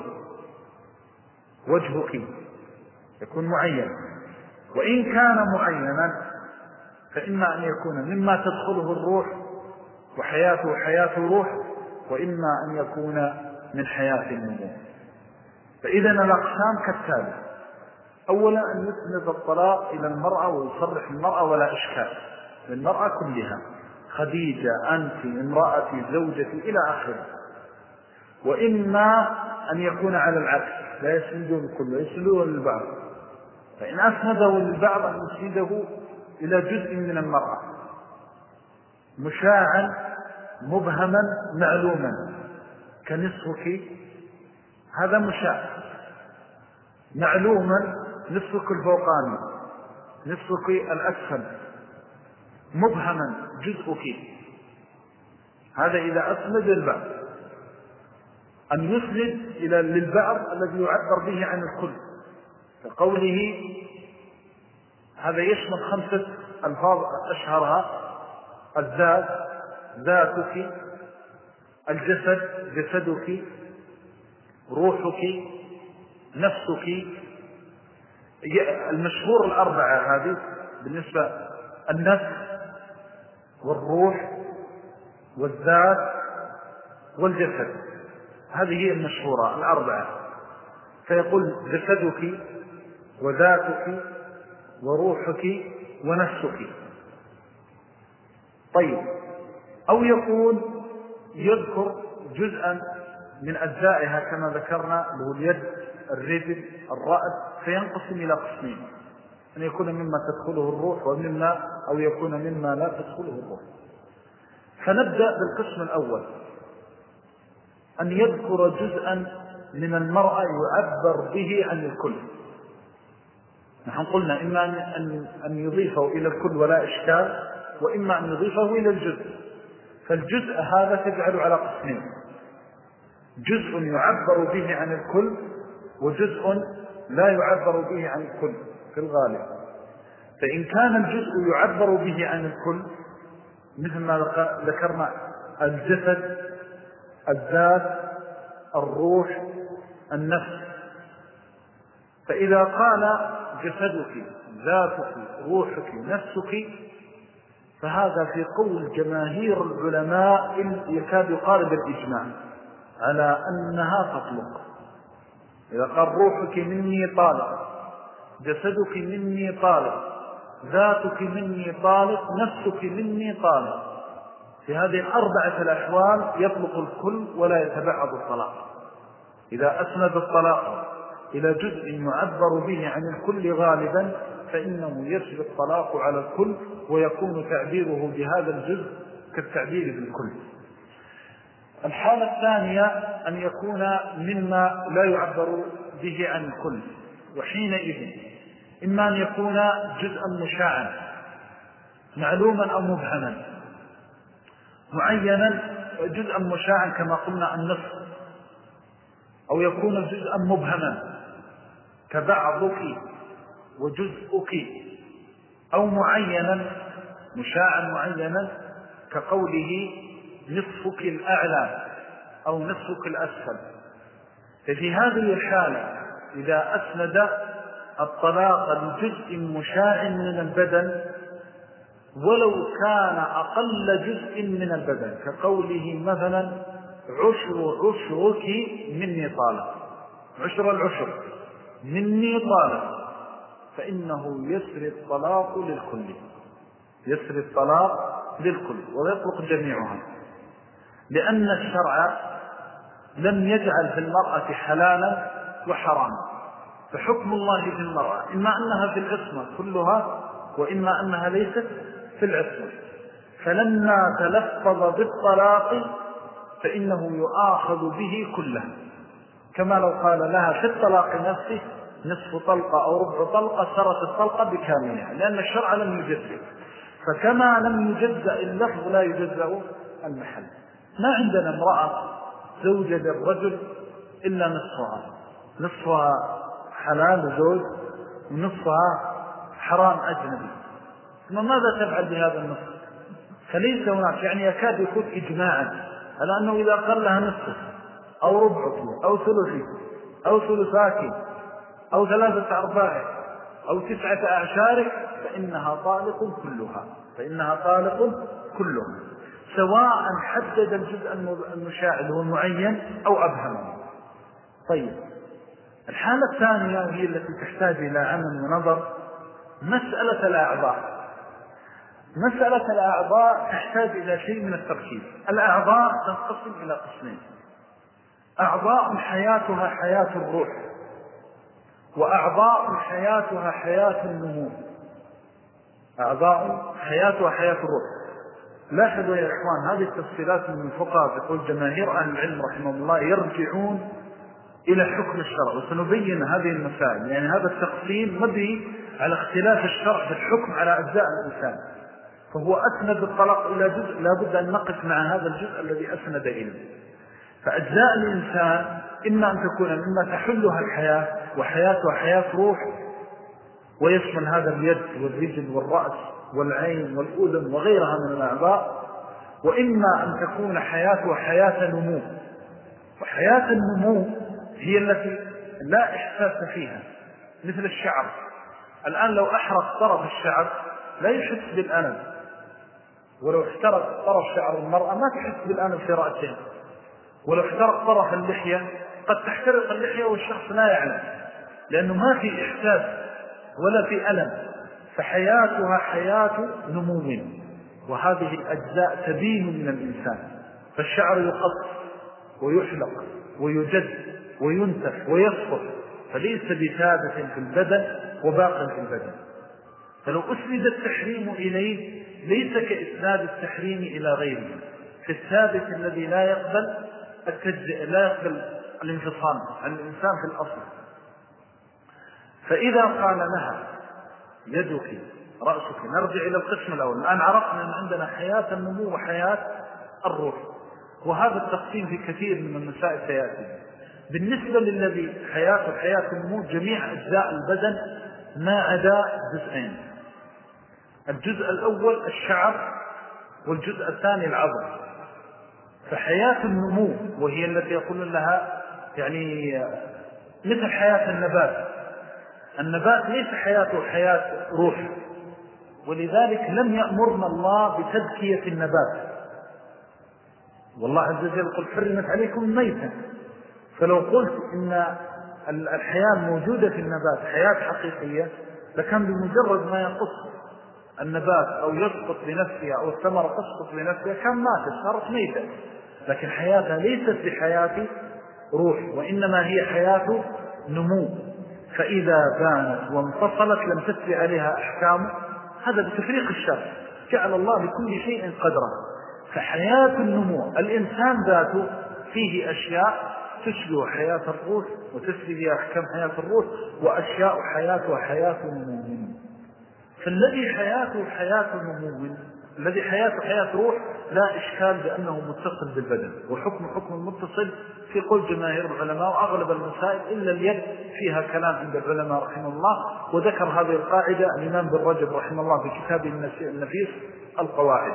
وجهك، يكون معين. وإن كان معينا فإما أن يكون مما تدخله الروح وحياته حياة روح، وإما أن يكون من حياة النمو. فإذا الأقسام كالتالي: أولا أن يسند الطلاق إلى المرأة ويصرح المرأة ولا إشكال للمرأة كلها: خديجة، أنت، امرأتي، زوجتي، إلى آخره. وإما أن يكون على العكس، لا يسنده الكل، يسنده للبعض. فإن أسنده للبعض أن يسنده إلى جزء من المرأة مشاعا مبهما معلوما، كنصفك، هذا مشاع. معلوما نصفك الفوقاني، نصفك الأسفل. مبهما جزءك. هذا إذا أسند للبعض. أن يسند للبعض الذي يعبر به عن الكل، كقوله، هذا يشمل 5 ألفاظ أشهرها: الذات، ذاتك، الجسد، جسدك، روحك، نفسك. المشهور الأربعة هذه بالنسبة: النفس والروح والذات والجسد. هذه هي المشهورة الأربعة. فيقول جسدك وذاتك وروحك ونفسك. طيب، أو يكون يذكر جزءا من أجزائها كما ذكرنا، له اليد، الرجل، الرأس، فينقسم إلى قسمين: أن يكون مما تدخله الروح أو يكون مما لا تدخله الروح. فنبدأ بالقسم الأول: أن يذكر جزءا من المرأة يعبر به عن الكل. نحن قلنا إما أن يضيفه إلى الكل ولا إشكال، وإما أن يضيفه إلى الجزء. فالجزء هذا تجعل على قسمين: جزء يعبر به عن الكل، وجزء لا يعبر به عن الكل في الغالب. فإن كان الجزء يعبر به عن الكل مثل ما ذكرنا الجسد، الذات، الروح، النفس، فإذا قال جسدك، ذاتك، روحك، نفسك، فهذا في قول جماهير العلماء يكاد يقارب الإجماع على أنها تطلق. إذا قال روحك مني طالق، جسدك مني طالق، ذاتك مني طالق، نفسك مني طالق، في هذه الأربعة الأحوال يطلق الكل ولا يتبعض الطلاق. إذا أسند الطلاق إلى جزء يعبر به عن الكل غالبا فإنه يسري الطلاق على الكل، ويكون تعبيره بهذا الجزء كالتعبير بالكل. الحالة الثانية أن يكون مما لا يعبر به عن الكل، وحينئذ إما أن يكون جزءا مشاعا معلوما أو مبهما، معينا جزءا مشاعا كما قلنا النصف، أو يكون جزءا مبهما كبعضك وجزءك، أو معينا مشاعا معينا كقوله نصفك الأعلى أو نصفك الأسفل. ففي هذه الحالة إذا أسند الطلاق لجزء مشاع من البدن ولو كان أقل جزء من البدن كقوله مثلا عشرك مني طالق، عشر العشر مني طالق، فإنه يسري الطلاق للكل، يسري الطلاق للكل ويطلق جميعها، لأن الشرع لم يجعل في المرأة حلالا وحراما. فحكم الله في المرأة إما أنها في العصمة كلها وإما أنها ليست في العصمة. فلما تلفظ بالطلاق فإنه يؤاخذ به كله، كما لو قال لها في الطلاق نفسه نصف طلقة أو ربع طلقة سرت الطلقة بكاملها، لأن الشرع لم يجزئ. فكما لم يجزأ اللفظ لا يجزأ المحل. ما عندنا امرأة زوجة للرجل إلا نصفها حلال زوج ونصفها حرام أجنبي، ثم ماذا تفعل بهذا النصف؟ فليس هناك، يعني يكاد يكون إجماعا على أنه إذا قال لها نصف أو ربعك أو ثلثك أو ثلثاك أو 3/4 أو 9 أعشارك فإنها طالق كلها، فإنها طالق كلها، سواء حدد الجزء المشاع اللي هو المعين أو أبهمه. طيب، الحالة الثانية هي التي تحتاج إلى عمل ونظر، مسألة الأعضاء. مسألة الأعضاء تحتاج إلى شيء من التركيز. الأعضاء تنقسم إلى قسمين: أعضاء حياتها حياة الروح، وأعضاء حياتها حياة النمو. أعضاء حياتها حياة الروح. لاحظوا يا إخوان، هذه التفصيلات من الفقهاء تقول جماهير أهل العلم رحمه الله يرجعون إلى حكم الشرع، وسنبين هذه المسائل. يعني هذا التقسيم مبني على اختلاف الشرع في الحكم على أجزاء الإنسان، فهو أسند الطلاق إلى جزء لا بد أن نقف مع هذا الجزء الذي أسند إليه. فأجزاء الإنسان إما أن تكون مما تحلها الحياة وحياتها حياة روح، ويشمل هذا اليد والرجل والرأس والعين والأذن وغيرها من الأعضاء، وإما أن تكون حياتها حياة نمو. وحياة النمو هي التي لا إحساس فيها، مثل الشعر. الآن لو أحرق طرف الشعر لا يحس بالألم، ولو احترق طرف شعر المرأة ما تحس بالألم في رأسها، ولو احترق طرف اللحية قد تحترق اللحية والشخص لا يعلم، لأنه ما في إحساس ولا في ألم. فحياتها حياة نمو، وهذه الأجزاء تبين من الإنسان. فالشعر يقص ويحلق ويجد وينتف ويصفر، فليس بثابت في البدن وباق في البدن. فلو أسند التحريم إليه ليس كإسناد التحريم إلى غيره، في الثابت الذي لا يقبل الانفصام عن الإنسان في الأصل. فإذا قال لها يدك رأسك، نرجع إلى القسم الأول. الآن عرفنا أن عندنا حياة النمو وحياة الروح، وهذا التقسيم في كثير من المسائل سيأتي. بالنسبة للذي حياته حياة النمو جميع أجزاء البدن ما عدا جزئين. الجزء الأول الشعر، والجزء الثاني العظم. فحياة النمو وهي التي يقولون لها يعني مثل حياة النبات. النبات ليس حياته حياة روح، ولذلك لم يأمرنا الله بتزكية النبات. والله عز وجل قل حرمت عليكم الميتة. فلو قلت إن الحياة موجودة في النبات حياة حقيقية لكان بمجرد ما يقص النبات أو يسقط بنفسها أو الثمرة تسقط بنفسها كان ماتت صارت ميتة. لكن حياتها ليست بحياة روح، وإنما هي حياة نمو. فإذا بانت وانفصلت لم تتبع عليها أحكام. هذا بتفريق الشر، جعل الله لكل شيء قدرا. فحياة النمو الإنسان ذاته فيه أشياء تشبه حياة الروح وتشبه أحكام حياة الروح، وأشياء حياتها حياة نمو. فالذي حياته حياة نمو، الذي حياته حياة روح، لا إشكال بأنه متصل بالبدن، وحكم المتصل في قول جماهير العلماء. وأغلب المسائل إلا اليد فيها كلام عند العلماء رحمه الله، وذكر هذه القاعدة الإمام بن رجب رحمه الله في كتابه النفيس القواعد.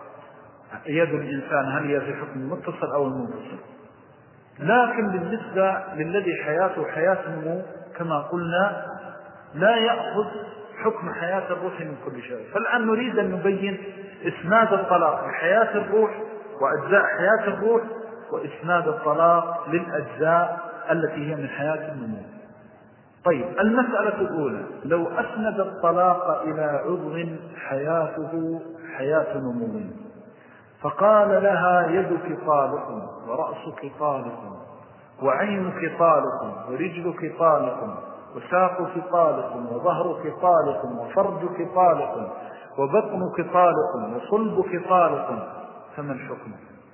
يد الإنسان هل هي في حكم المتصل أو المنفصل. لكن بالنسبة للذي حياته حياة نمو كما قلنا لا يأخذ حكم حياة الروح من كل شيء. فالآن نريد أن نبين إسناد الطلاق لحياة الروح وأجزاء حياة الروح، وإسناد الطلاق للأجزاء التي هي من حياة النمو. طيب، المسألة الأولى: لو أسند الطلاق إلى عضو حياته حياة نمو، فقال لها يدك طالق ورأسك طالق وعينك طالق ورجلك طالق وساقك طالق وظهرك طالق وفرجك طالق وبطنك طالق وصلبك طالق، فما الحكم؟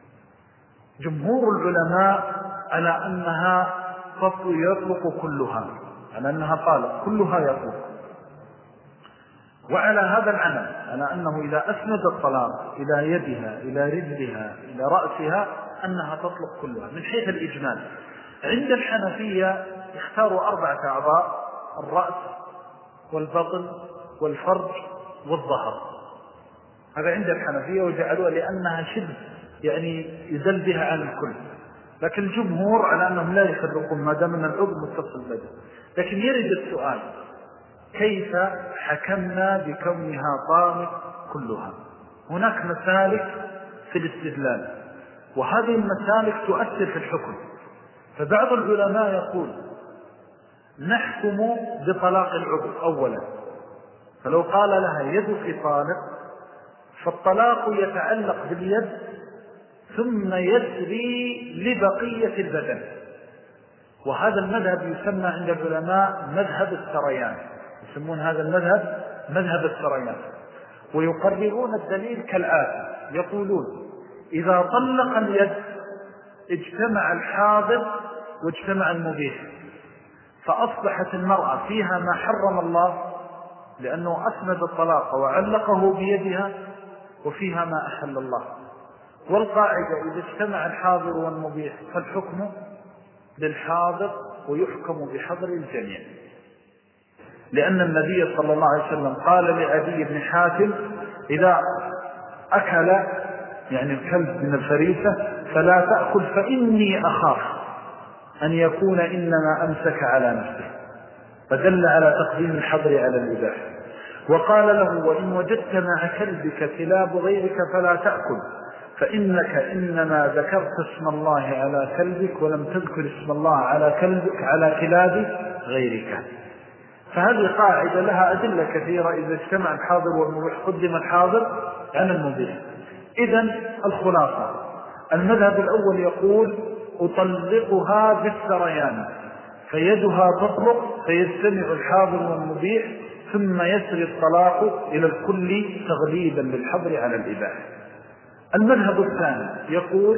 جمهور العلماء على أنها يطلق كلها، على أنها طالق كلها يطلق. وعلى هذا العمل على أنه إذا أسند الطلاق إلى يدها إلى رجلها إلى رأسها أنها تطلق كلها من حيث الإجمال. عند الحنفية اختاروا 4 أعضاء: الرأس والبطن والفرج والظهر. هذا عند الحنفية، وجعلوها لأنها شبه يعني يدل بها على الكل. لكن الجمهور على أنهم لا يفرقون ما دام أن العضو متصل بده. لكن يرد السؤال: كيف حكمنا بكونها طالق كلها؟ هناك مسالك في الاستدلال، وهذه المسالك تؤثر في الحكم. فبعض العلماء يقول: نحكم بطلاق العضو أولا، فلو قال لها يدك طالق فالطلاق يتعلق باليد ثم يسري لبقية البدن. وهذا المذهب يسمى عند العلماء مذهب السريان، يسمون هذا المذهب مذهب السريان. ويقررون الدليل كالآتي: يقولون إذا طلق اليد اجتمع الحاضر واجتمع المبيح، فأصبحت المرأة فيها ما حرم الله لأنه أسند الطلاق وعلقه بيدها، وفيها ما أحل الله. والقاعدة إذا اجتمع الحاضر والمبيح فالحكم للحاضر ويحكم بحضر الجميع، لأن النبي صلى الله عليه وسلم قال لعدي بن حاتم: إذا أكل يعني الكلب من الفريسة فلا تأكل فإني أخاف أن يكون إنما أمسك على نفسه، فدل على تقديم الحظر على الإباحة. وقال له: وإن وجدت مع كلبك كلاب غيرك فلا تأكل، فإنك إنما ذكرت اسم الله على كلبك ولم تذكر اسم الله على كلبك على كلاب غيرك. فهذه قاعدة لها أدلة كثيرة. إذا اجتمع الحاضر والمبيح قدم الحاضر عن المبيح. إذن الخلاصة: المذهب الأول يقول: أطلقها بالسريان، فيدها تطلق فيجتمع الحاضر والمبيح ثم يسري الطلاق إلى الكل تغليبا للحظر على الإباحة. المذهب الثاني يقول: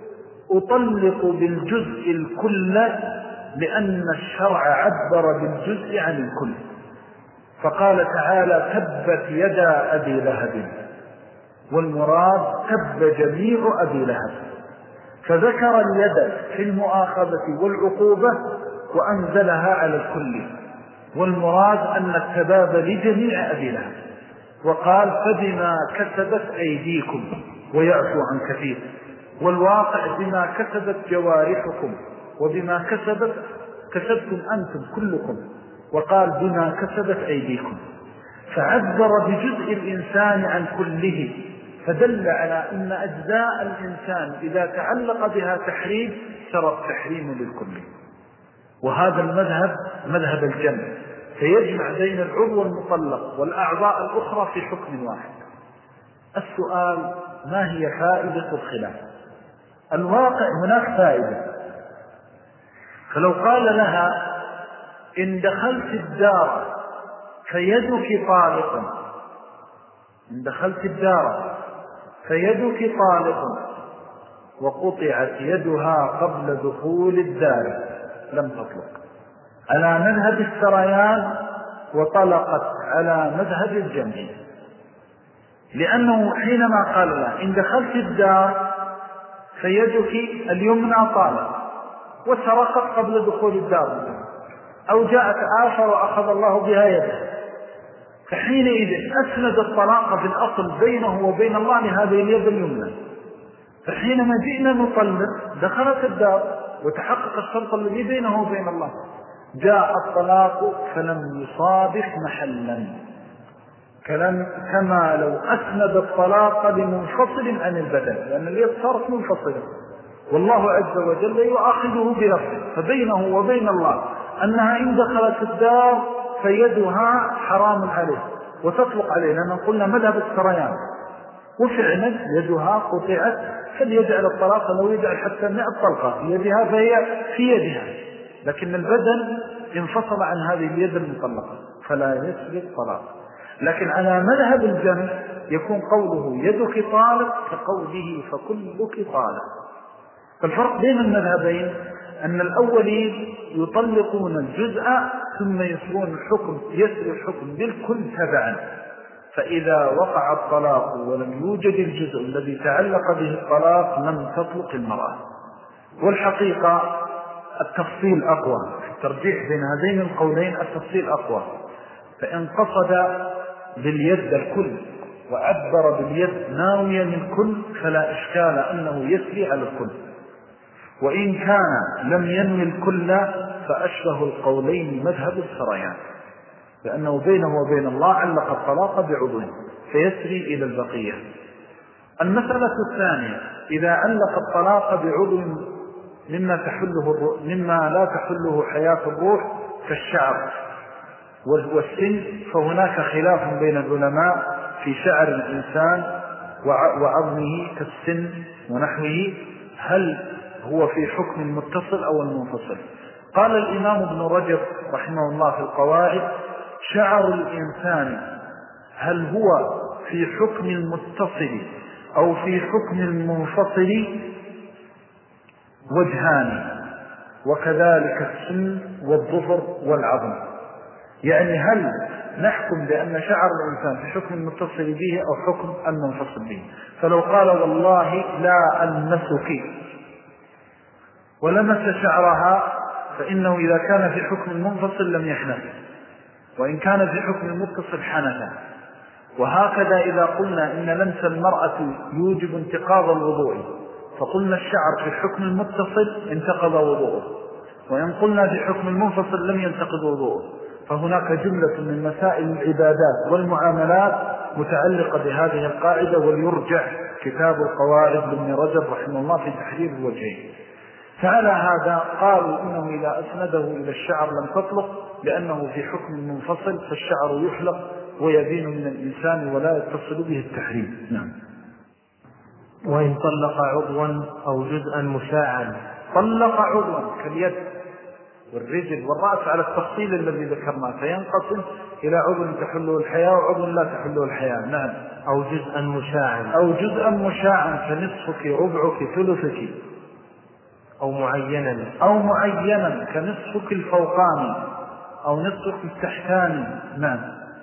أطلق بالجزء الكل، لأن الشرع عبر بالجزء عن الكل، فقال تعالى: تبت يدا أبي لهب، والمراد تب جميع أبي لهب. فذكر اليد في المؤاخذة والعقوبة وأنزلها على الكل، والمراد أن التباب لجميع أبي لهب، وقال فبما كسبت أيديكم ويعفو عن كثير، والواقع بما كسبت جوارحكم وبما كسبتم أنتم كلكم، وقال بما كسبت أيديكم، فعبر بجزء الإنسان عن كله، فدل على أن أجزاء الإنسان إذا تعلق بها تحريم صار التحريم للكل. وهذا المذهب مذهب الجمع، فيجمع بين العضو المطلق والأعضاء الأخرى في حكم واحد. السؤال: ما هي فائدة الخلاف؟ الواقع هناك فائدة، فلو قال لها إن دخلت الدار فيدك طالق، إن دخلت الدار فيدك طالق وقطعت يدها قبل دخول الدار لم تطلق، على مذهب السريان، وطلقت على مذهب الجمع، لأنه حينما قال لها إن دخلت الدار فيدك اليمنى طالق وسرقت قبل دخول الدار، أو جاءت آخر وأخذ الله بها يده، فحينئذ أسند الطلاق في الأصل بينه وبين الله لهذه اليد اليمنى. فحينما جئنا نطلق دخلت الدار وتحقق الشرط الذي بينه وبين الله، جاء الطلاق فلم يصادف محلا، كما لو أسند الطلاق لمنفصل عن البدن، لأن اليد صارت منفصلة، والله عز وجل يؤاخذه بنفسه، فبينه وبين الله أنها إن دخلت الدار فيدها حرام عليه وتطلق عليه، لأننا قلنا مذهب السريان، وفعلا يدها قطعت، فليجعل الطلاق لو يجعل حتى 100 طلقة في يدها فهي في يدها، لكن البدن انفصل عن هذه اليد المطلقة فلا يسري الطلاق. لكن على مذهب الجمع يكون قوله يدك طالق كقوله فكلك طالق. فالفرق بين المذهبين أن الأولين يطلقون الجزء ثم يسري الحكم بالكل تبعا، فإذا وقع الطلاق ولم يوجد الجزء الذي تعلق به الطلاق لم تطلق المرأة. والحقيقة التفصيل أقوى، الترجيح بين هذين القولين التفصيل أقوى، فإن قصد باليد الكل وعبر باليد ناويا الكل فلا إشكال أنه يسري على الكل، وإن كان لم ينوي الكل فأشبه القولين مذهب السريان، لأنه بينه وبين الله علق الطلاق بعضوين فيسري إلى البقية. المسألة الثانية: إذا علق الطلاق بعضو مما لا تحله حياة الروح كالشعر والسن، فهناك خلاف بين العلماء في شعر الإنسان وعظمه كالسن ونحوه، هل هو في حكم المتصل أو المنفصل؟ قال الإمام ابن رجب رحمه الله في القواعد: شعر الإنسان هل هو في حكم المتصل أو في حكم المنفصل وجهان، وكذلك السن والظفر والعظم، يعني هل نحكم بأن شعر الإنسان في حكم المتصل به أو حكم المنفصل به؟ فلو قال والله لا ألمسك ولمس شعرها فإنه إذا كان في حكم المنفصل لم يحنث، وإن كان في حكم المتصل حنث. وهكذا إذا قلنا إن لمس المرأة يوجب انتقاض الوضوء، فقلنا الشعر في حكم المتصل انتقض وضوءه، وإن قلنا في حكم المنفصل لم ينتقض وضوءه. فهناك جملة من مسائل العبادات والمعاملات متعلقة بهذه القاعدة، وليرجع كتاب القواعد لابن رجب رحمه الله في تحرير الوجهين. فعلى هذا قالوا إنه إذا أسنده إلى الشعر لم تطلق، لأنه في حكم منفصل، فالشعر يحلق ويبين من الإنسان ولا يتصل به التحريم. نعم. وإن طلق عضوا أو جزءا مشاعا، طلق عضوا كاليد والرجل والرأس على التفصيل الذي ذكرناه، فينقسم إلى عضو تحله الحياة وعضو لا تحله الحياة. نعم. أو جزءا مشاعا، أو جزءا مشاعا كنصفك ربعك ثلثك، أو معينا كنصفك الفوقاني أو نصفك التحتاني. نعم.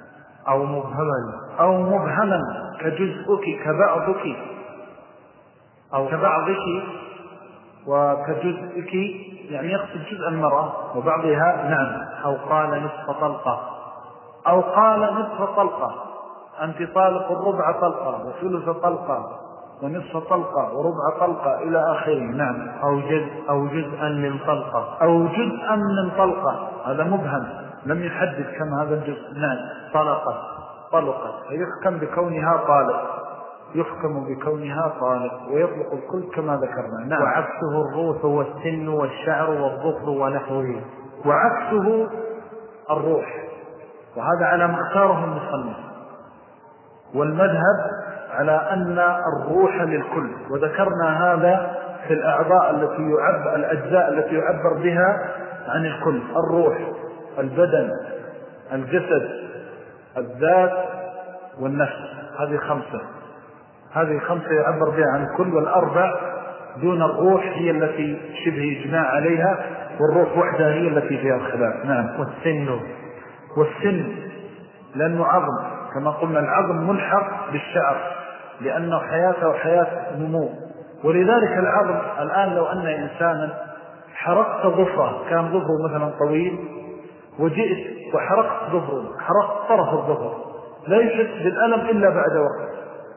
أو مبهما كجزءك كبعضك أو كبعضك وكجزءك يعني يقصد جزء المرأة وبعضها نعم. أو قال نصف طلقة، أو قال نصف طلقة، أنت طالق الربع طلقة وثلث طلقة ونصف طلقة وربع طلقة إلى آخره. نعم. أو جزءا من طلقة، أو جزءا من طلقة، هذا مبهم لم يحدد كم هذا الجزء. نعم. طلقة يحكم بكونها طالق، يحكم بكونها طالق ويطلق الكل كما ذكرنا. نعم. وعكسه الروح والسن والشعر والظفر ونحوه. وعكسه الروح، وهذا على ما اختاره المصنف، والمذهب على أن الروح للكل، وذكرنا هذا في الأعضاء الأجزاء التي يعبر بها عن الكل: الروح، البدن، الجسد، الذات، والنفس. هذه خمسة يعبر بها عن الكل، والأربع دون الروح هي التي شبه إجماع عليها، والروح وحدها هي التي فيها الخلاف. نعم. والسن لأنه عظم، كما قلنا العظم ملحق بالشعر لأنه حياته وحياة نمو، ولذلك العظم الآن لو أن إنسانا حرقت ظفره، كان ظفره مثلا طويل، وجئت وحرقت ظفره، حرقت طرف الظفر، لا يحس بالألم إلا بعد وقت،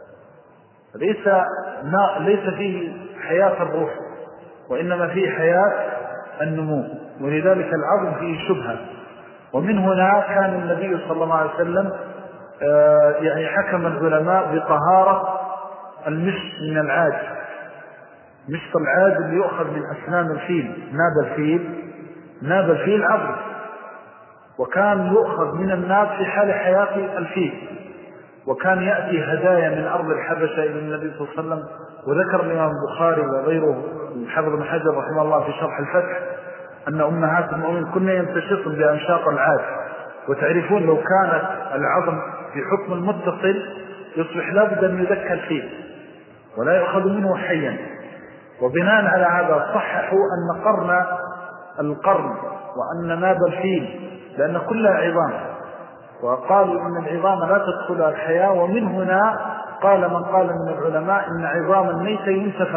ليس فيه حياة الروح، وإنما فيه حياة النمو، ولذلك العظم فيه شبهة. ومن هنا كان النبي صلى الله عليه وسلم يعني حكم العلماء بطهارة المشط من العاج، مشط العاج اللي يؤخذ من أسنان الفيل، ناب الفيل عظم، وكان يؤخذ من الناب في حال حياة الفيل، وكان يأتي هدايا من أرض الحبشة إلى النبي صلى الله عليه وسلم. وذكر الإمام البخاري وغيره الحافظ بن حجر رحمه الله في شرح الفتح أن أمهات المؤمنين كنا يمتشطن بأمشاط العاج، وتعرفون لو كانت العظم في حكم المتصل يصبح لابد أن يذكر فيه ولا يأخذ منه حيا، وبناء على هذا صححوا أن قرن القرن وأن ناب الفيل لأن كلها عظام، وقالوا إن العظام لا تدخلها الحياة. ومن هنا قال من قال من العلماء إن عظام الميتة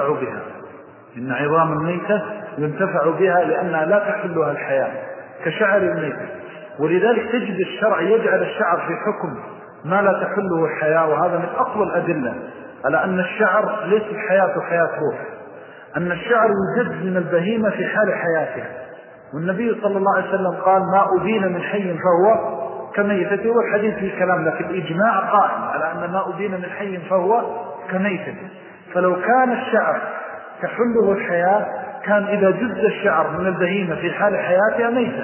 ينتفع بها لأنها لا تحلها الحياة كشعر الميتة، ولذلك تجد الشرع يجعل الشعر في حكم ما لا تحله الحياة، وهذا من أقوى الأدلة على أن الشعر ليس الحياة حياة روح، أن الشعر يجد من البهيمة في حال حياتها. والنبي صلى الله عليه وسلم قال ما أبين من حي فهو كميتة، والحديث فيه كلام، لكن الإجماع قائم على أن ما أبين من حي فهو كميتة. فلو كان الشعر تحله الحياة كان إذا جز الشعر من البهيمة في حال حياتها ميتة،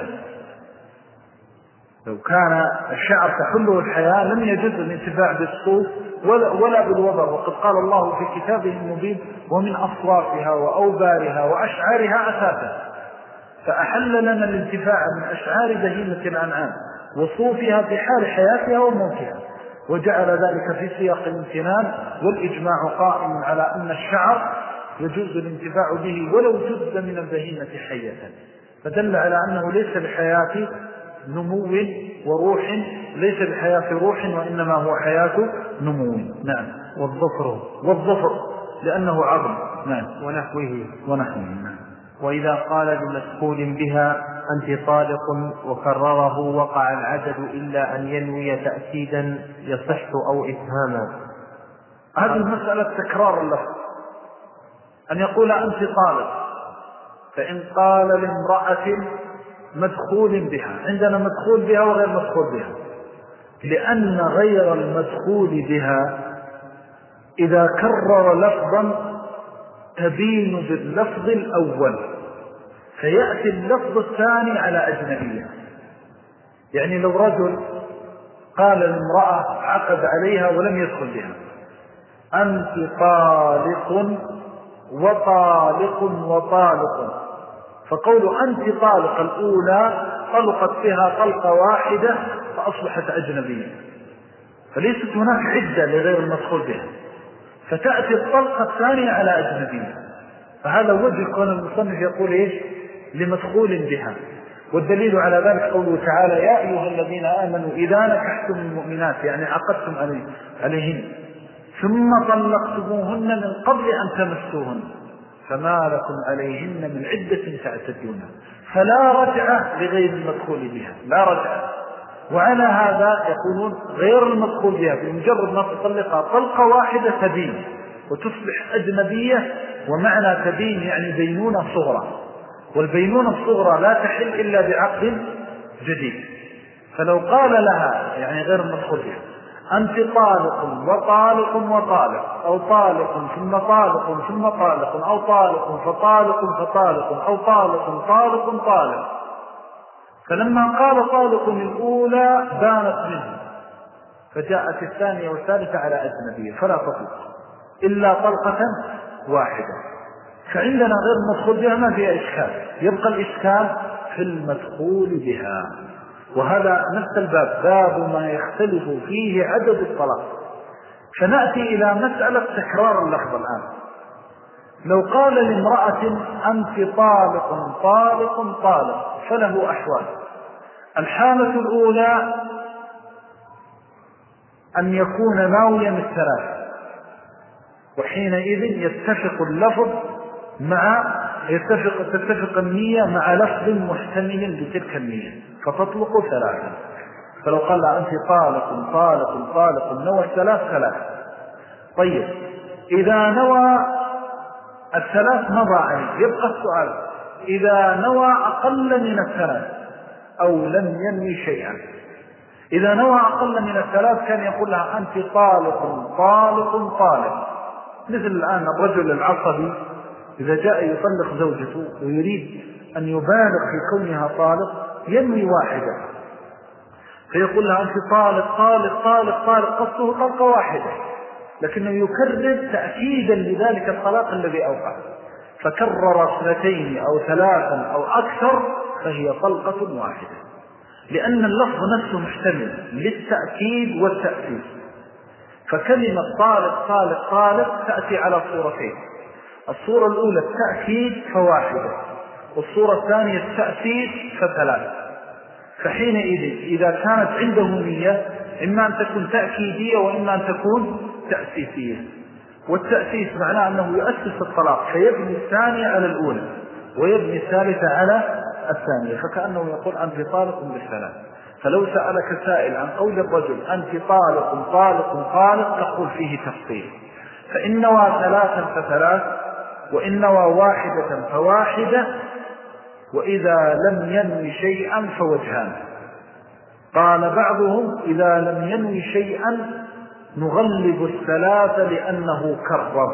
لو كان الشعر تحله الحياة لم يجوز الانتفاع بالصوف ولا بالوبر، وقد قال الله في كتابه المبين ومن أصوافها وأوبارها وأشعارها أساسا، فأحل لنا الانتفاع من أشعار بهيمة الأنعام وصوفها في حال حياتها وموتها، وجعل ذلك في سياق الامتنان، والإجماع قائم على أن الشعر يجوز الانتفاع به ولو جزء من البهيمة حية، فدل على أنه ليس بحياة نمو وروح، ليس بحياة روح وإنما هو حياة نمو. نعم. والظفر لأنه عظم. نعم. ونحوه. نعم. وإذا قال لمسكول بها أنت طالق وكرره وقع العدد إلا أن ينوي تأكيدا يصح أو إفهاما. هذه المسألة تكرار اللفظ، أن يقول أنت طالق، فإن قال لامرأة مدخول بها، عندنا مدخول بها وغير مدخول بها، لأن غير المدخول بها إذا كرر لفظا تبين باللفظ الأول فيأتي اللفظ الثاني على أجنبية. يعني لو رجل قال لامرأة عقد عليها ولم يدخل بها أنت طالق وطالق، فقول أنت طالق الأولى طلقت بها طلقة واحدة فأصبحت أجنبية، فليست هناك عدة لغير المدخول بها، فتأتي الطلقة الثانية على أجنبية. فهذا وجه كون المصنف يقول إيش لمدخول بها، والدليل على ذلك قوله تعالى يا أيها الذين آمنوا إذا نكحتم المؤمنات، يعني عقدتم عليهن ثم طلقتموهن من قبل أن تمسوهن فما لكم عليهن من عدة تعتدونها، فلا رجعة لغير المدخول بها، لا رجعة. وعلى هذا يقولون غير المدخول بها بمجرد ما تطلقها طلقة واحدة تبين وتصبح أجنبية، ومعنى تبين يعني بينونة صغرى، والبينونة الصغرى لا تحل إلا بعقد جديد. فلو قال لها يعني غير المدخول بها أنت طالق وطالق وطالق، أو طالق ثم طالق ثم طالق، أو طالق فطالق فطالق، أو طالق طالق طالق، فلما قال طالق الأولى بانت منه، فجاءت الثانية والثالثة على أجنبية فلا تطلق إلا طلقة واحدة. فعندنا غير المدخول بها ما فيها إشكال، يبقى الإشكال في المدخول بها. وهذا نفس الباب، باب ما يختلف فيه عدد الطلاق. فنأتي إلى مسألة تكرار اللفظ الآن. لو قال لامرأة أنت طالق طالق طالق فله أحوال. الحالة الأولى أن يكون ناويا الثلاث، وحينئذ يتفق اللفظ تتفق النية مع لفظ محتمل لتلك النية فتطلق ثلاثا. فلو قال أنت طالق طالق طالق نوى الثلاث ثلاث. طيب إذا نوى الثلاث مضى عليه، يبقى السؤال إذا نوى أقل من الثلاث أو لم ينوي شيئا. إذا نوى أقل من الثلاث كان يقول لها أنت طالق طالق طالق، مثل الآن الرجل العصبي إذا جاء يطلق زوجته ويريد أن يبالغ في كونها طالق ينوي واحدة، فيقول لها أنت طالق طالق طالق طالق، قصده طلقة واحدة، لكنه يكرر تأكيدا لذلك الطلاق الذي أوقع، فكرر اثنتين أو ثلاثا أو أكثر فهي طلقة واحدة، لأن اللفظ نفسه محتمل للتأكيد والتأكيد. فكلمة طالق طالق طالق تأتي على صورتين، الصورة الأولى التأكيد فواحدة، والصورة الثانية التأكيد فثلاث. فحينئذ إذا كانت عنده نية إما أن تكون تأكيدية وإما أن تكون تأسيسية. والتأسيس معناه أنه يؤسس الطلاق فيبني الثانية على الأولى ويبني الثالثة على الثانية، فكأنه يقول أنت طالق بالثلاث. فلو سألك سائل عن قول الرجل أنت طالق طالق طالق تقول فيه تفصيل، فإن نوى ثلاثا فثلاث، وإن نوى واحدة فواحدة، وإذا لم ينوي شيئا فوجهان. قال بعضهم إذا لم ينوي شيئا نغلب الثلاث لأنه كرر،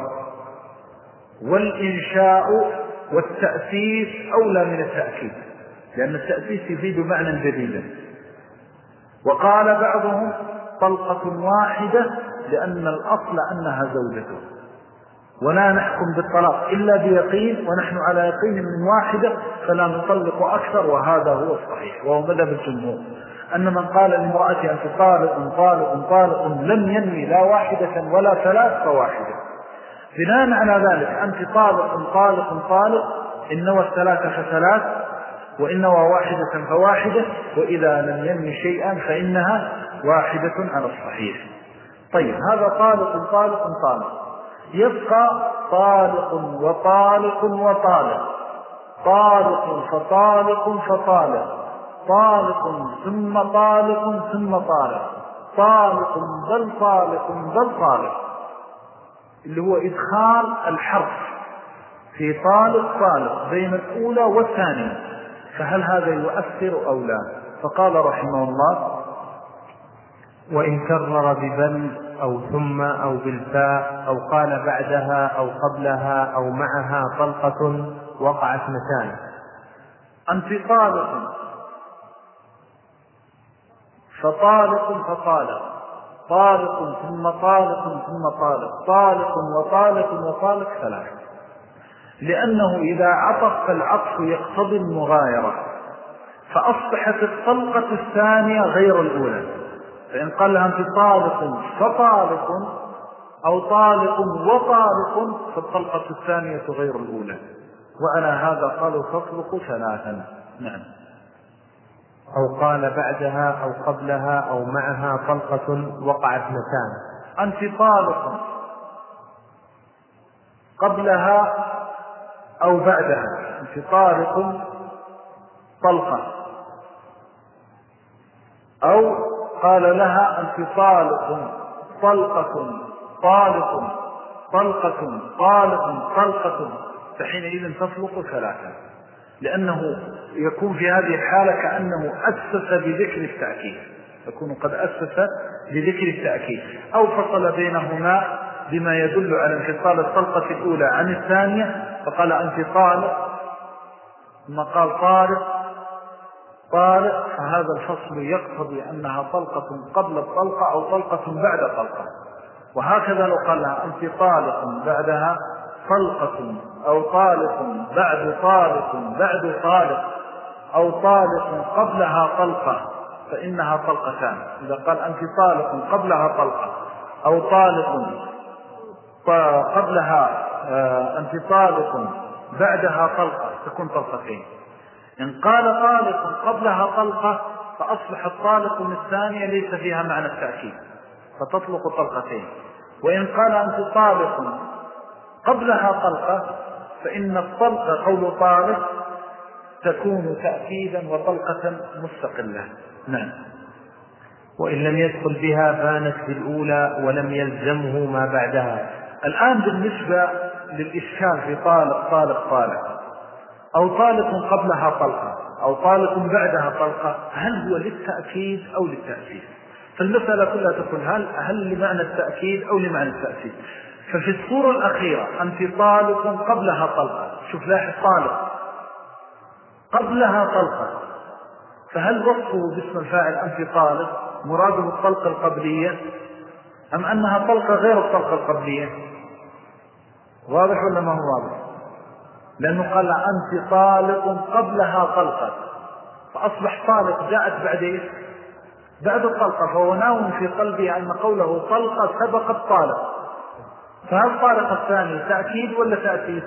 والإنشاء والتأسيس أولى من التأكيد لأن التأسيس يفيد معنى جديدا. وقال بعضهم طلقة واحدة لأن الأصل أنها زوجته، ولا نحكم بالطلاق إلا بيقين، ونحن على يقين من واحدة فلا نطلق أكثر، وهذا هو الصحيح وهو مذهب الجمهور، أن من قال لامرأة أنت طالق طالق طالق لم ينوي لا واحدة ولا ثلاث فواحدة. بناء على ذلك أنت طالق طالق طالق إن نوى الثلاث فثلاث، وإن نوى واحدة فواحدة، وإذا لم ينوي شيئا فإنها واحدة على الصحيح. طيب هذا طالق طالق طالق. يبقى طالق وطالق وطالق، طالق فطالق فطالق، طالق ثم طالق ثم طالق، طالق بل طالق بل طالق، اللي هو إدخال الحرف في طالق طالق بين الأولى والثانية، فهل هذا يؤثر أو لا؟ فقال رحمه الله وإن كرر ببل أو ثم أو بالفاء أو قال بعدها أو قبلها أو معها طلقة وقعت مكانه. أنت طالق فطالق فطالق، طالق ثم طالق ثم طالق، طالق وطالق وطالق ثلاث، لأنه إذا عطف فالعطف يقتضي المغايرة، فأصبحت الطلقة الثانية غير الأولى. فإن قال لها أنت طالق فطالق أو طالق وطالق فالطلقة الثانية غير الأولى، وعلى هذا قالوا تطلق ثلاثا. نعم. أو قال بعدها أو قبلها أو معها طلقة وقعت مكانه. أنت طالق قبلها أو بعدها، أنت طالق طلقة، أو قال لها أنت طالق طلقة طالق طلقة طالق طلقة، فحينئذ تطلق ثلاثة، لأنه يكون في هذه الحالة كأنه أسس بذكر التأكيد، يكون قد أسس بذكر التأكيد، أو فصل بينهما بما يدل على انفصال الطلقة الأولى عن الثانية، فقال أنت طالق ثم قال طارق طارق، فهذا الفصل يقتضي أنها طلقة قبل الطلقة أو طلقة بعد طلقة. وهكذا لو قال لها أنت طالق بعدها طلقة، أو طالق بعد طالق بعد طالق، أو طالق قبلها طلقة، فإنها طلقتان. إذا قال أنت طالق قبلها طلقة، أو طالق قبلها أنت طالق بعدها طلقة، تكون طلقتين. إن قال طالق قبلها طلقة فأصبح الطالق من الثانية ليس فيها معنى التأكيد، فتطلق طلقتين. وإن قال أنت طالق قبلها طلقة فإن الطلقة قول طالق تكون تأكيدا وطلقة مستقلة. نعم. وإن لم يدخل بها بانت بالأولى ولم يلزمه ما بعدها. الآن بالنسبة للإشكال في طالق طالق طالق، أو طالق قبلها طلقة أو طالق بعدها طلقة، هل هو للتأكيد أو للتأسيس؟ فالمسألة كلها تكون هل لمعنى التأكيد أو لمعنى التأسيس؟ ففي الصورة الأخيرة أنت طالق قبلها طلقة، شوف لاحظ طالق قبلها طلقة، فهل وصفه باسم الفاعل أنت طالق مراده الطلقة القبلية أم أنها طلقة غير الطلقة القبلية؟ واضح ولا ما هو واضح؟ لأنه قال أنت طالق قبلها طلقة، فأصبح طالق جاءت بعد الطلقة، فهو ناوم في قلبه أن قوله طلقة سبقت طالق، فهل طالق الثاني تأكيد ولا تأسيس؟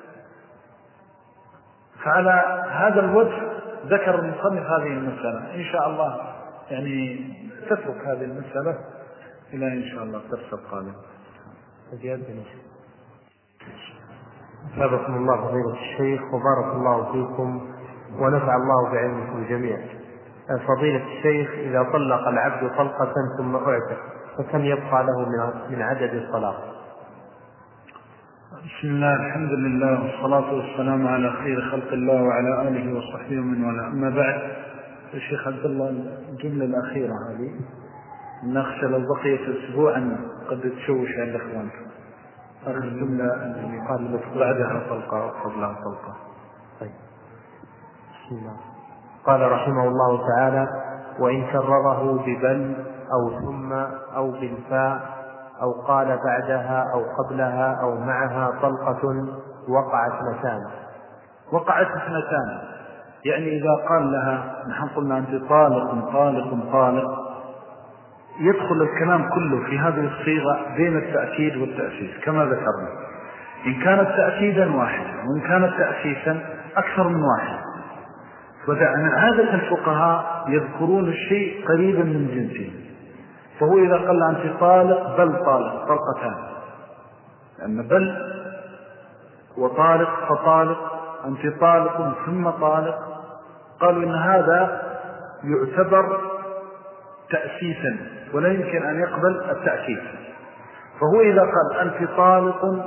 فعلى هذا الوجه ذكر المصنف هذه المسألة. إن شاء الله يعني تترك هذه المسألة إلى إن شاء الله الدرس القادم. أثابكم الله فضيلة الشيخ وبارك الله فيكم ونفع الله بعلمكم جميعا. فضيلة الشيخ، إذا طلق العبد طلقة ثم أعتق فكم يبقى له من عدد الطلاق؟ بسم الله، الحمد لله والصلاة والسلام على خير خلق الله وعلى آله وصحبه ومن والاه. أما بعد، الشيخ عبد الله الجملة الأخيرة هذه نخشى لو بقيت أسبوعا قد تشوش على الإخوان. آخر الجملة اللي قال بعدها طلقة وقبلها طلقة. طيب. بسم الله. قال رحمه الله تعالى: وإن كرره ببل أو ثم أو بالفاء أو قال بعدها أو قبلها أو معها طلقة وقعت اثنتان. يعني إذا قال لها نحن قلنا أنت طالق طالق طالق، يدخل الكلام كله في هذه الصيغة بين التأكيد والتأسيس كما ذكرنا. إن كانت تأكيدا واحدا وإن كانت تأسيسا أكثر من واحد. عادة الفقهاء يذكرون الشيء قريبا من جنسه، فهو إذا قال أنت طالق بل طالق طلقتان، لأن بل وطالق فطالق، أنت طالق ثم طالق، قالوا إن هذا يعتبر تأسيسا ولا يمكن أن يقبل التأكيد. فهو إذا قال أنت طالق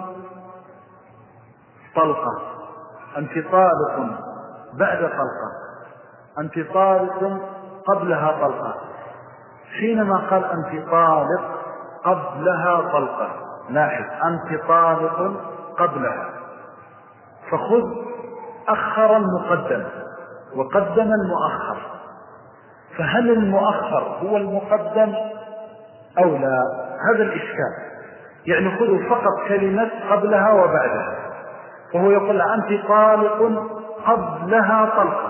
طلقة، أنت طالق بعد طلقة، أنت طالق قبلها طلقة، حينما قال أنت طالق قبلها طلقة، لاحظ أنت طالق قبلها، فخذ أخر المقدم وقدم المؤخر، فهل المؤخر هو المقدم أو لا؟ هذا الإشكال. يعني خذوا فقط كلمة قبلها وبعدها، فهو يقول أنت طالق قبلها طلقة،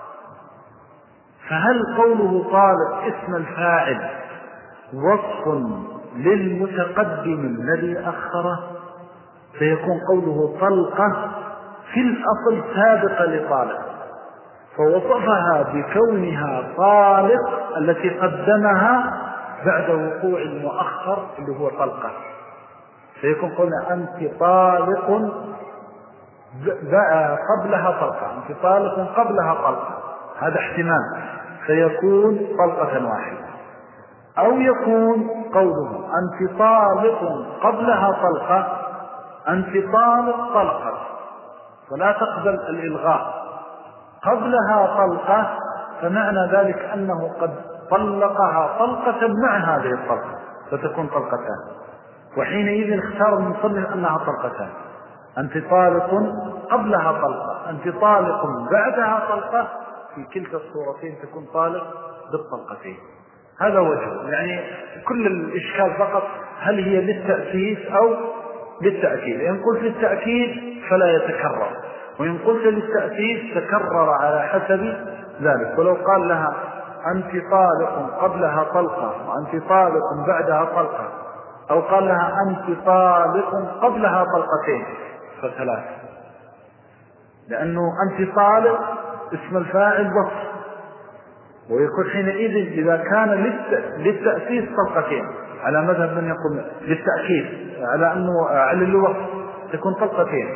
فهل قوله طالق اسم الفاعل وصف للمتقدم الذي أخره، فيكون قوله طلقة في الأصل سابقة لطالق، فوصفها بكونها طالق التي قدمها بعد وقوع المؤخر اللي هو طلقة، فيكون قولنا أنت طالق قبلها طلقة، أنت طالق قبلها طلقة، هذا احتمال، فيكون طلقة واحدة. أو يكون قوله أنت طالق قبلها طلقة، أنت طالق طلقة فلا تقبل الإلغاء، قبلها طلقة فمعنى ذلك أنه قد طلقها طلقة مع هذه الطلقة فتكون طلقتان، وحينئذ اختار المصنف أنها طلقتان. أنت طالق قبلها طلقة، أنت طالق بعدها طلقة، في كلتا الصورتين تكون طالق بالطلقتين. هذا وجه، يعني كل الإشكال فقط هل هي للتأسيس أو للتأكيد. إن قلت للتأكيد فلا يتكرر، وإن قلت للتأسيس تكرر على حسب ذلك. ولو قال لها أنت طالق قبلها طلقة وأنت طالق بعدها طلقة، أو قال لها أنت طالق قبلها طلقتين فثلاث، لأنه أنت طالق اسم الفاعل وصف، ويكون حينئذ إذا كان للتأسيس طلقتين على مذهب من يقول للتأكيد على أنه على الوصف تكون طلقتين،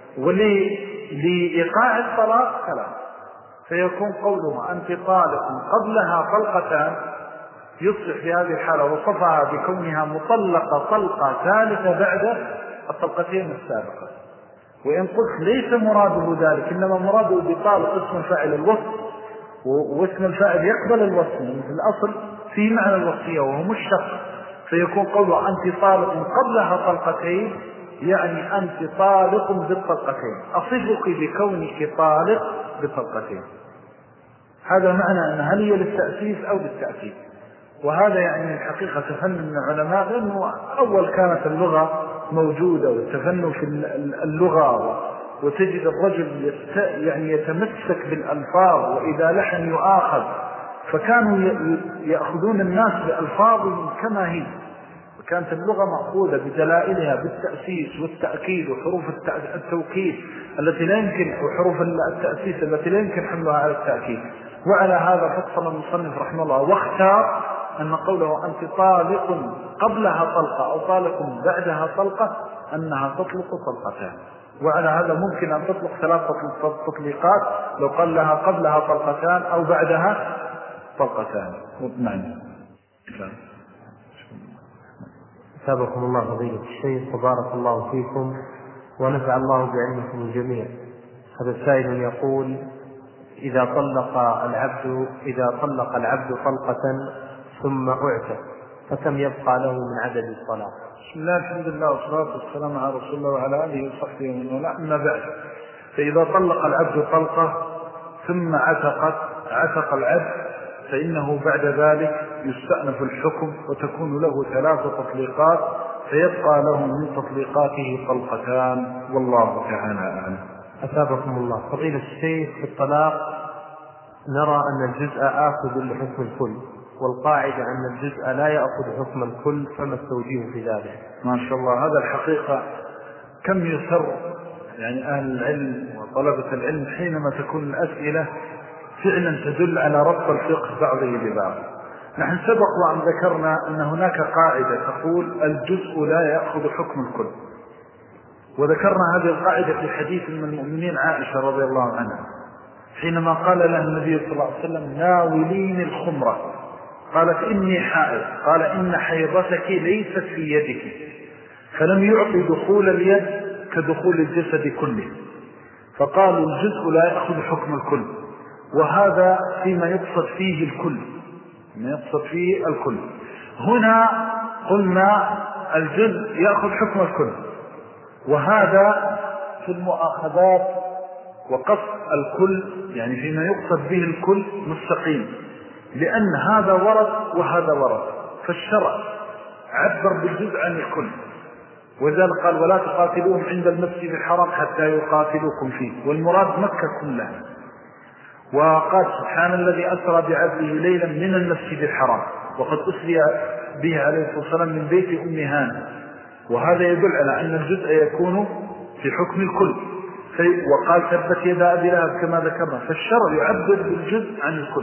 ولإيقاع الطلاق ثلاث، فيكون قوله أنت طالق قبلها طلقتان يصبح في هذه الحالة وصفها بكونها مطلقة طلقة ثالثة بعد الطلقتين السابقة. وإن قلت ليس مراده ذلك، إنما مراده بطالق اسم الفاعل الوصف، واسم الفاعل يقبل الوصف في الأصل في معنى الوصفية وهو مشتق، فيكون قوله أنت طالق قبلها طلقتين يعني أنت طالق بالطلقتين، أصفك بكونك طالق بالطلقتين. هذا معنى أن هل هي للتأسيس أو للتأكيد. وهذا يعني الحقيقة تفنن من العلماء، لأنه أول كانت اللغة موجودة والتفنن في اللغة، وتجد الرجل يعني يتمسك بالألفاظ وإذا لحن يؤاخذ، فكانوا يأخذون الناس بألفاظهم كما هي، وكانت اللغة مأخوذة بدلائلها بالتأسيس والتأكيد وحروف التوكيد التي لا يمكن، وحروف التأسيس التي لا يمكن حملها على التأكيد. وعلى هذا فصل المصنف رحمه الله واختار أن قوله أنت طالق قبلها طلقة أو طالق بعدها طلقة أنها تطلق طلقتان. وعلى هذا ممكن أن تطلق ثلاثة تطليقات لو قال لها قبلها طلقتان أو بعدها طلقتان. مطمئن. أثابكم الله فضيلة الشيخ وبارك الله فيكم ونفع الله بعلمكم الجميع. هذا السائل يقول إذا طلق العبد طلقة ثم أعتق فكم يبقى له من عدد الطلاق؟ بسم الله الحمد لله والصلاة والسلام على رسول الله وعلى آله وصحبه ومن والاه، أما بعد، فإذا طلق العبد طلقة ثم عتق العبد فإنه بعد ذلك يستأنف الحكم وتكون له 3 تطليقات، فيبقى له من تطليقاته طلقتان، والله تعالى أعلم. أثابكم الله فضيلة الشيخ. في الطلاق نرى أن الجزء آخذ لحكم الكل، والقاعدة أن الجزء لا يأخذ حكم الكل، فما التوجيه في ذلك؟ ما شاء الله، هذا الحقيقة كم يسر يعني أهل العلم وطلبة العلم حينما تكون الأسئلة فعلا تدل على ربط الفقه بعضه ببعض. نحن سبق وأن ذكرنا أن هناك قاعدة تقول الجزء لا يأخذ حكم الكل، وذكرنا هذه القاعدة في حديث من المؤمنين عائشة رضي الله عنها حينما قال لها النبي صلى الله عليه وسلم ناولين الخمرة، قالت إني حائض، قال إن حيضتك ليست في يدك، فلم يعطي دخول اليد كدخول الجسد كله، فقالوا الجزء لا يأخذ حكم الكل، وهذا فيما يقصد فيه الكل، ما يقصد فيه الكل. هنا قلنا الجزء يأخذ حكم الكل، وهذا في المؤاخذات وقصد الكل يعني فيما يقصد به الكل مستقيم، لأن هذا ورد وهذا ورد، فالشرع عبر بالجزء عن الكل، وذلك قال ولا تقاتلوهم عند المسجد الحرام حتى يقاتلوكم فيه، والمراد مكة كلها. وقال سبحان الذي أسرى بعبده ليلا من المسجد الحرام، وقد أسري به عليه الصلاة والسلام من بيت أم هانة، وهذا يدل على أن الجزء يكون في حكم الكل. وقال تبت يدا أبي لهب كما ذكرنا، فالشرع يعبر بالجزء عن الكل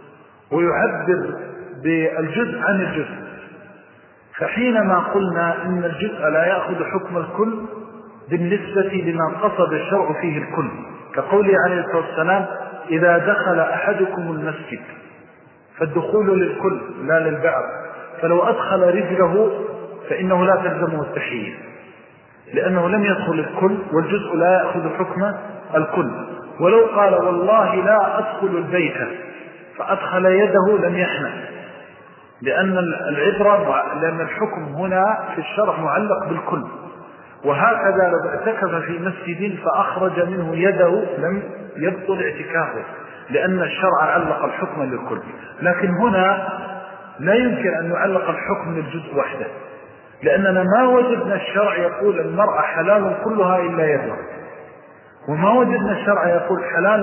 ويعبر بالجزء عن الجزء. فحينما قلنا إن الجزء لا يأخذ حكم الكل بالنسبة لما قصد الشرع فيه الكل، كقوله عليه الصلاة والسلام: إذا دخل أحدكم المسجد، فالدخول للكل لا للبعض، فلو أدخل رجله فإنه لا تلزمه التحية، لأنه لم يدخل الكل، والجزء لا يأخذ حكم الكل. ولو قال: والله لا أدخل البيت، فأدخل يده، لم يحنث، لأن الحكم هنا في الشرع معلق بالكل. وهكذا لو اعتكف في مسجد فأخرج منه يده لم يبطل اعتكافه، لأن الشرع علق الحكم للكل. لكن هنا لا يمكن أن يعلق الحكم للجزء وحده، لأننا ما وجدنا الشرع يقول المرأة حلال كلها إلا يدها، وما وجدنا الشرع يقول حلال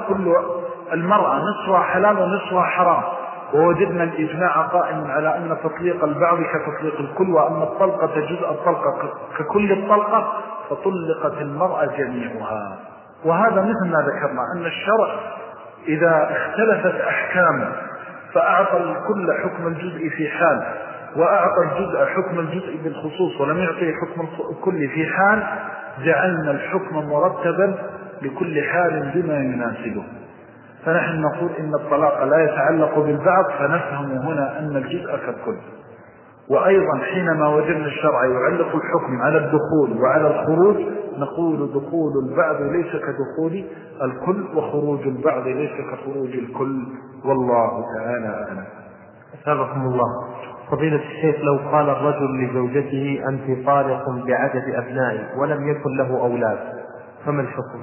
المرأة نصفها حلال ونصفها حرام، ووجدنا الإجماع قائم على أن تطليق البعض كتطليق الكل، وأن الطلقة جزء الطلقة ككل الطلقة، فطلقت المرأة جميعها. وهذا مثل ما ذكرنا أن الشرع إذا اختلفت أحكامه فأعطى الكل حكم الجزء في حال، وأعطى الجزء حكم الجزء بالخصوص، ولم يعطي حكم الكل في حال، جعلنا الحكم مرتبا لكل حال بما يناسبه. فنحن نقول إن الطلاق لا يتعلق بالبعض، فنفهم هنا أن الجزء كالكل. وأيضا حينما وجدنا الشرع يعلق الحكم على الدخول وعلى الخروج، نقول دخول البعض ليس كدخول الكل، وخروج البعض ليس كخروج الكل، والله تعالى أعلم. أثابكم الله. فضيلة الشيخ، لو قال الرجل لزوجته: أنت طالق بعدد أبنائي، ولم يكن له أولاد، فما الحكم؟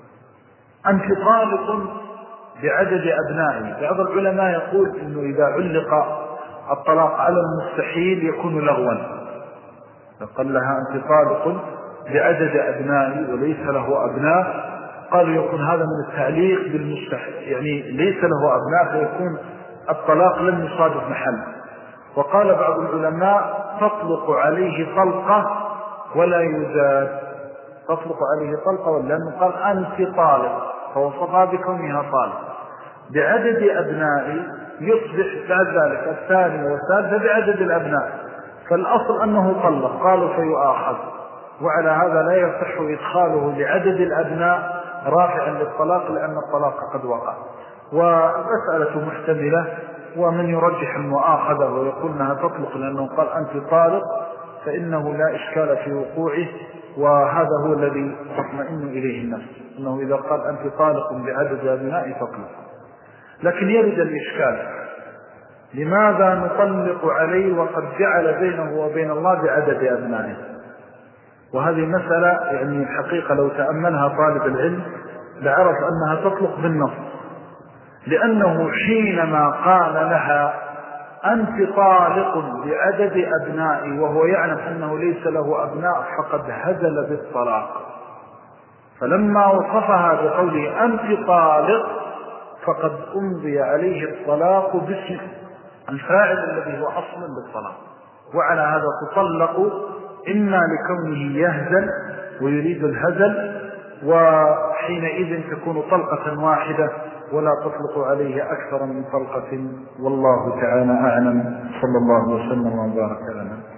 أنت طالق بعدد أبنائي. بعض العلماء يقول إنه إذا علق الطلاق على المستحيل يكون لغوا، فقال لها: أنت طالق بعدد أبنائي وليس له أبناء، قالوا يكون هذا من التعليق بالمستحيل، يعني ليس له أبناء، فيكون الطلاق لم يصادف محل. وقال بعض العلماء: تطلق عليه طلقة ولا يزاد، تطلق عليه طلقة، لأنه قال: أنت طالق، فوصفها بكونها طالق. بعدد أبنائي يصبح بعد ذلك الثاني والثالث بعدد الأبناء، فالأصل أنه طلق، قالوا فيؤاخذ. وعلى هذا لا يصح إدخاله لعدد الأبناء رافعا للطلاق، لأن الطلاق قد وقع. والمسألة محتملة، ومن يرجح المؤاخذة ويقول أنها تطلق لأنه قال أنت طالق، فإنه لا إشكال في وقوعه، وهذا هو الذي تطمئن إليه النفس، أنه إذا قال أنت طالق بعدد أبنائي تطلق. لكن يرد الإشكال: لماذا نطلق عليه وقد جعل بينه وبين الله بعدد أبنائه؟ وهذه مسألة يعني الحقيقة لو تأملها طالب العلم لعرف أنها تطلق بالنص، لأنه حينما قال لها أنت طالق بعدد أبنائي وهو يعلم أنه ليس له أبناء، فقد هزل بالطلاق. فلما وصفها بقوله أنت طالق فقد أمضي عليه الطلاق باسم الفاعل الذي هو أصل للطلاق. وعلى هذا تطلق إما لكونه يهزل ويريد الهزل، وحينئذ تكون طلقة واحدة ولا تطلق عليه أكثر من طلقة، والله تعالى أعلم. صلى الله وسلم وبارك على نبينا.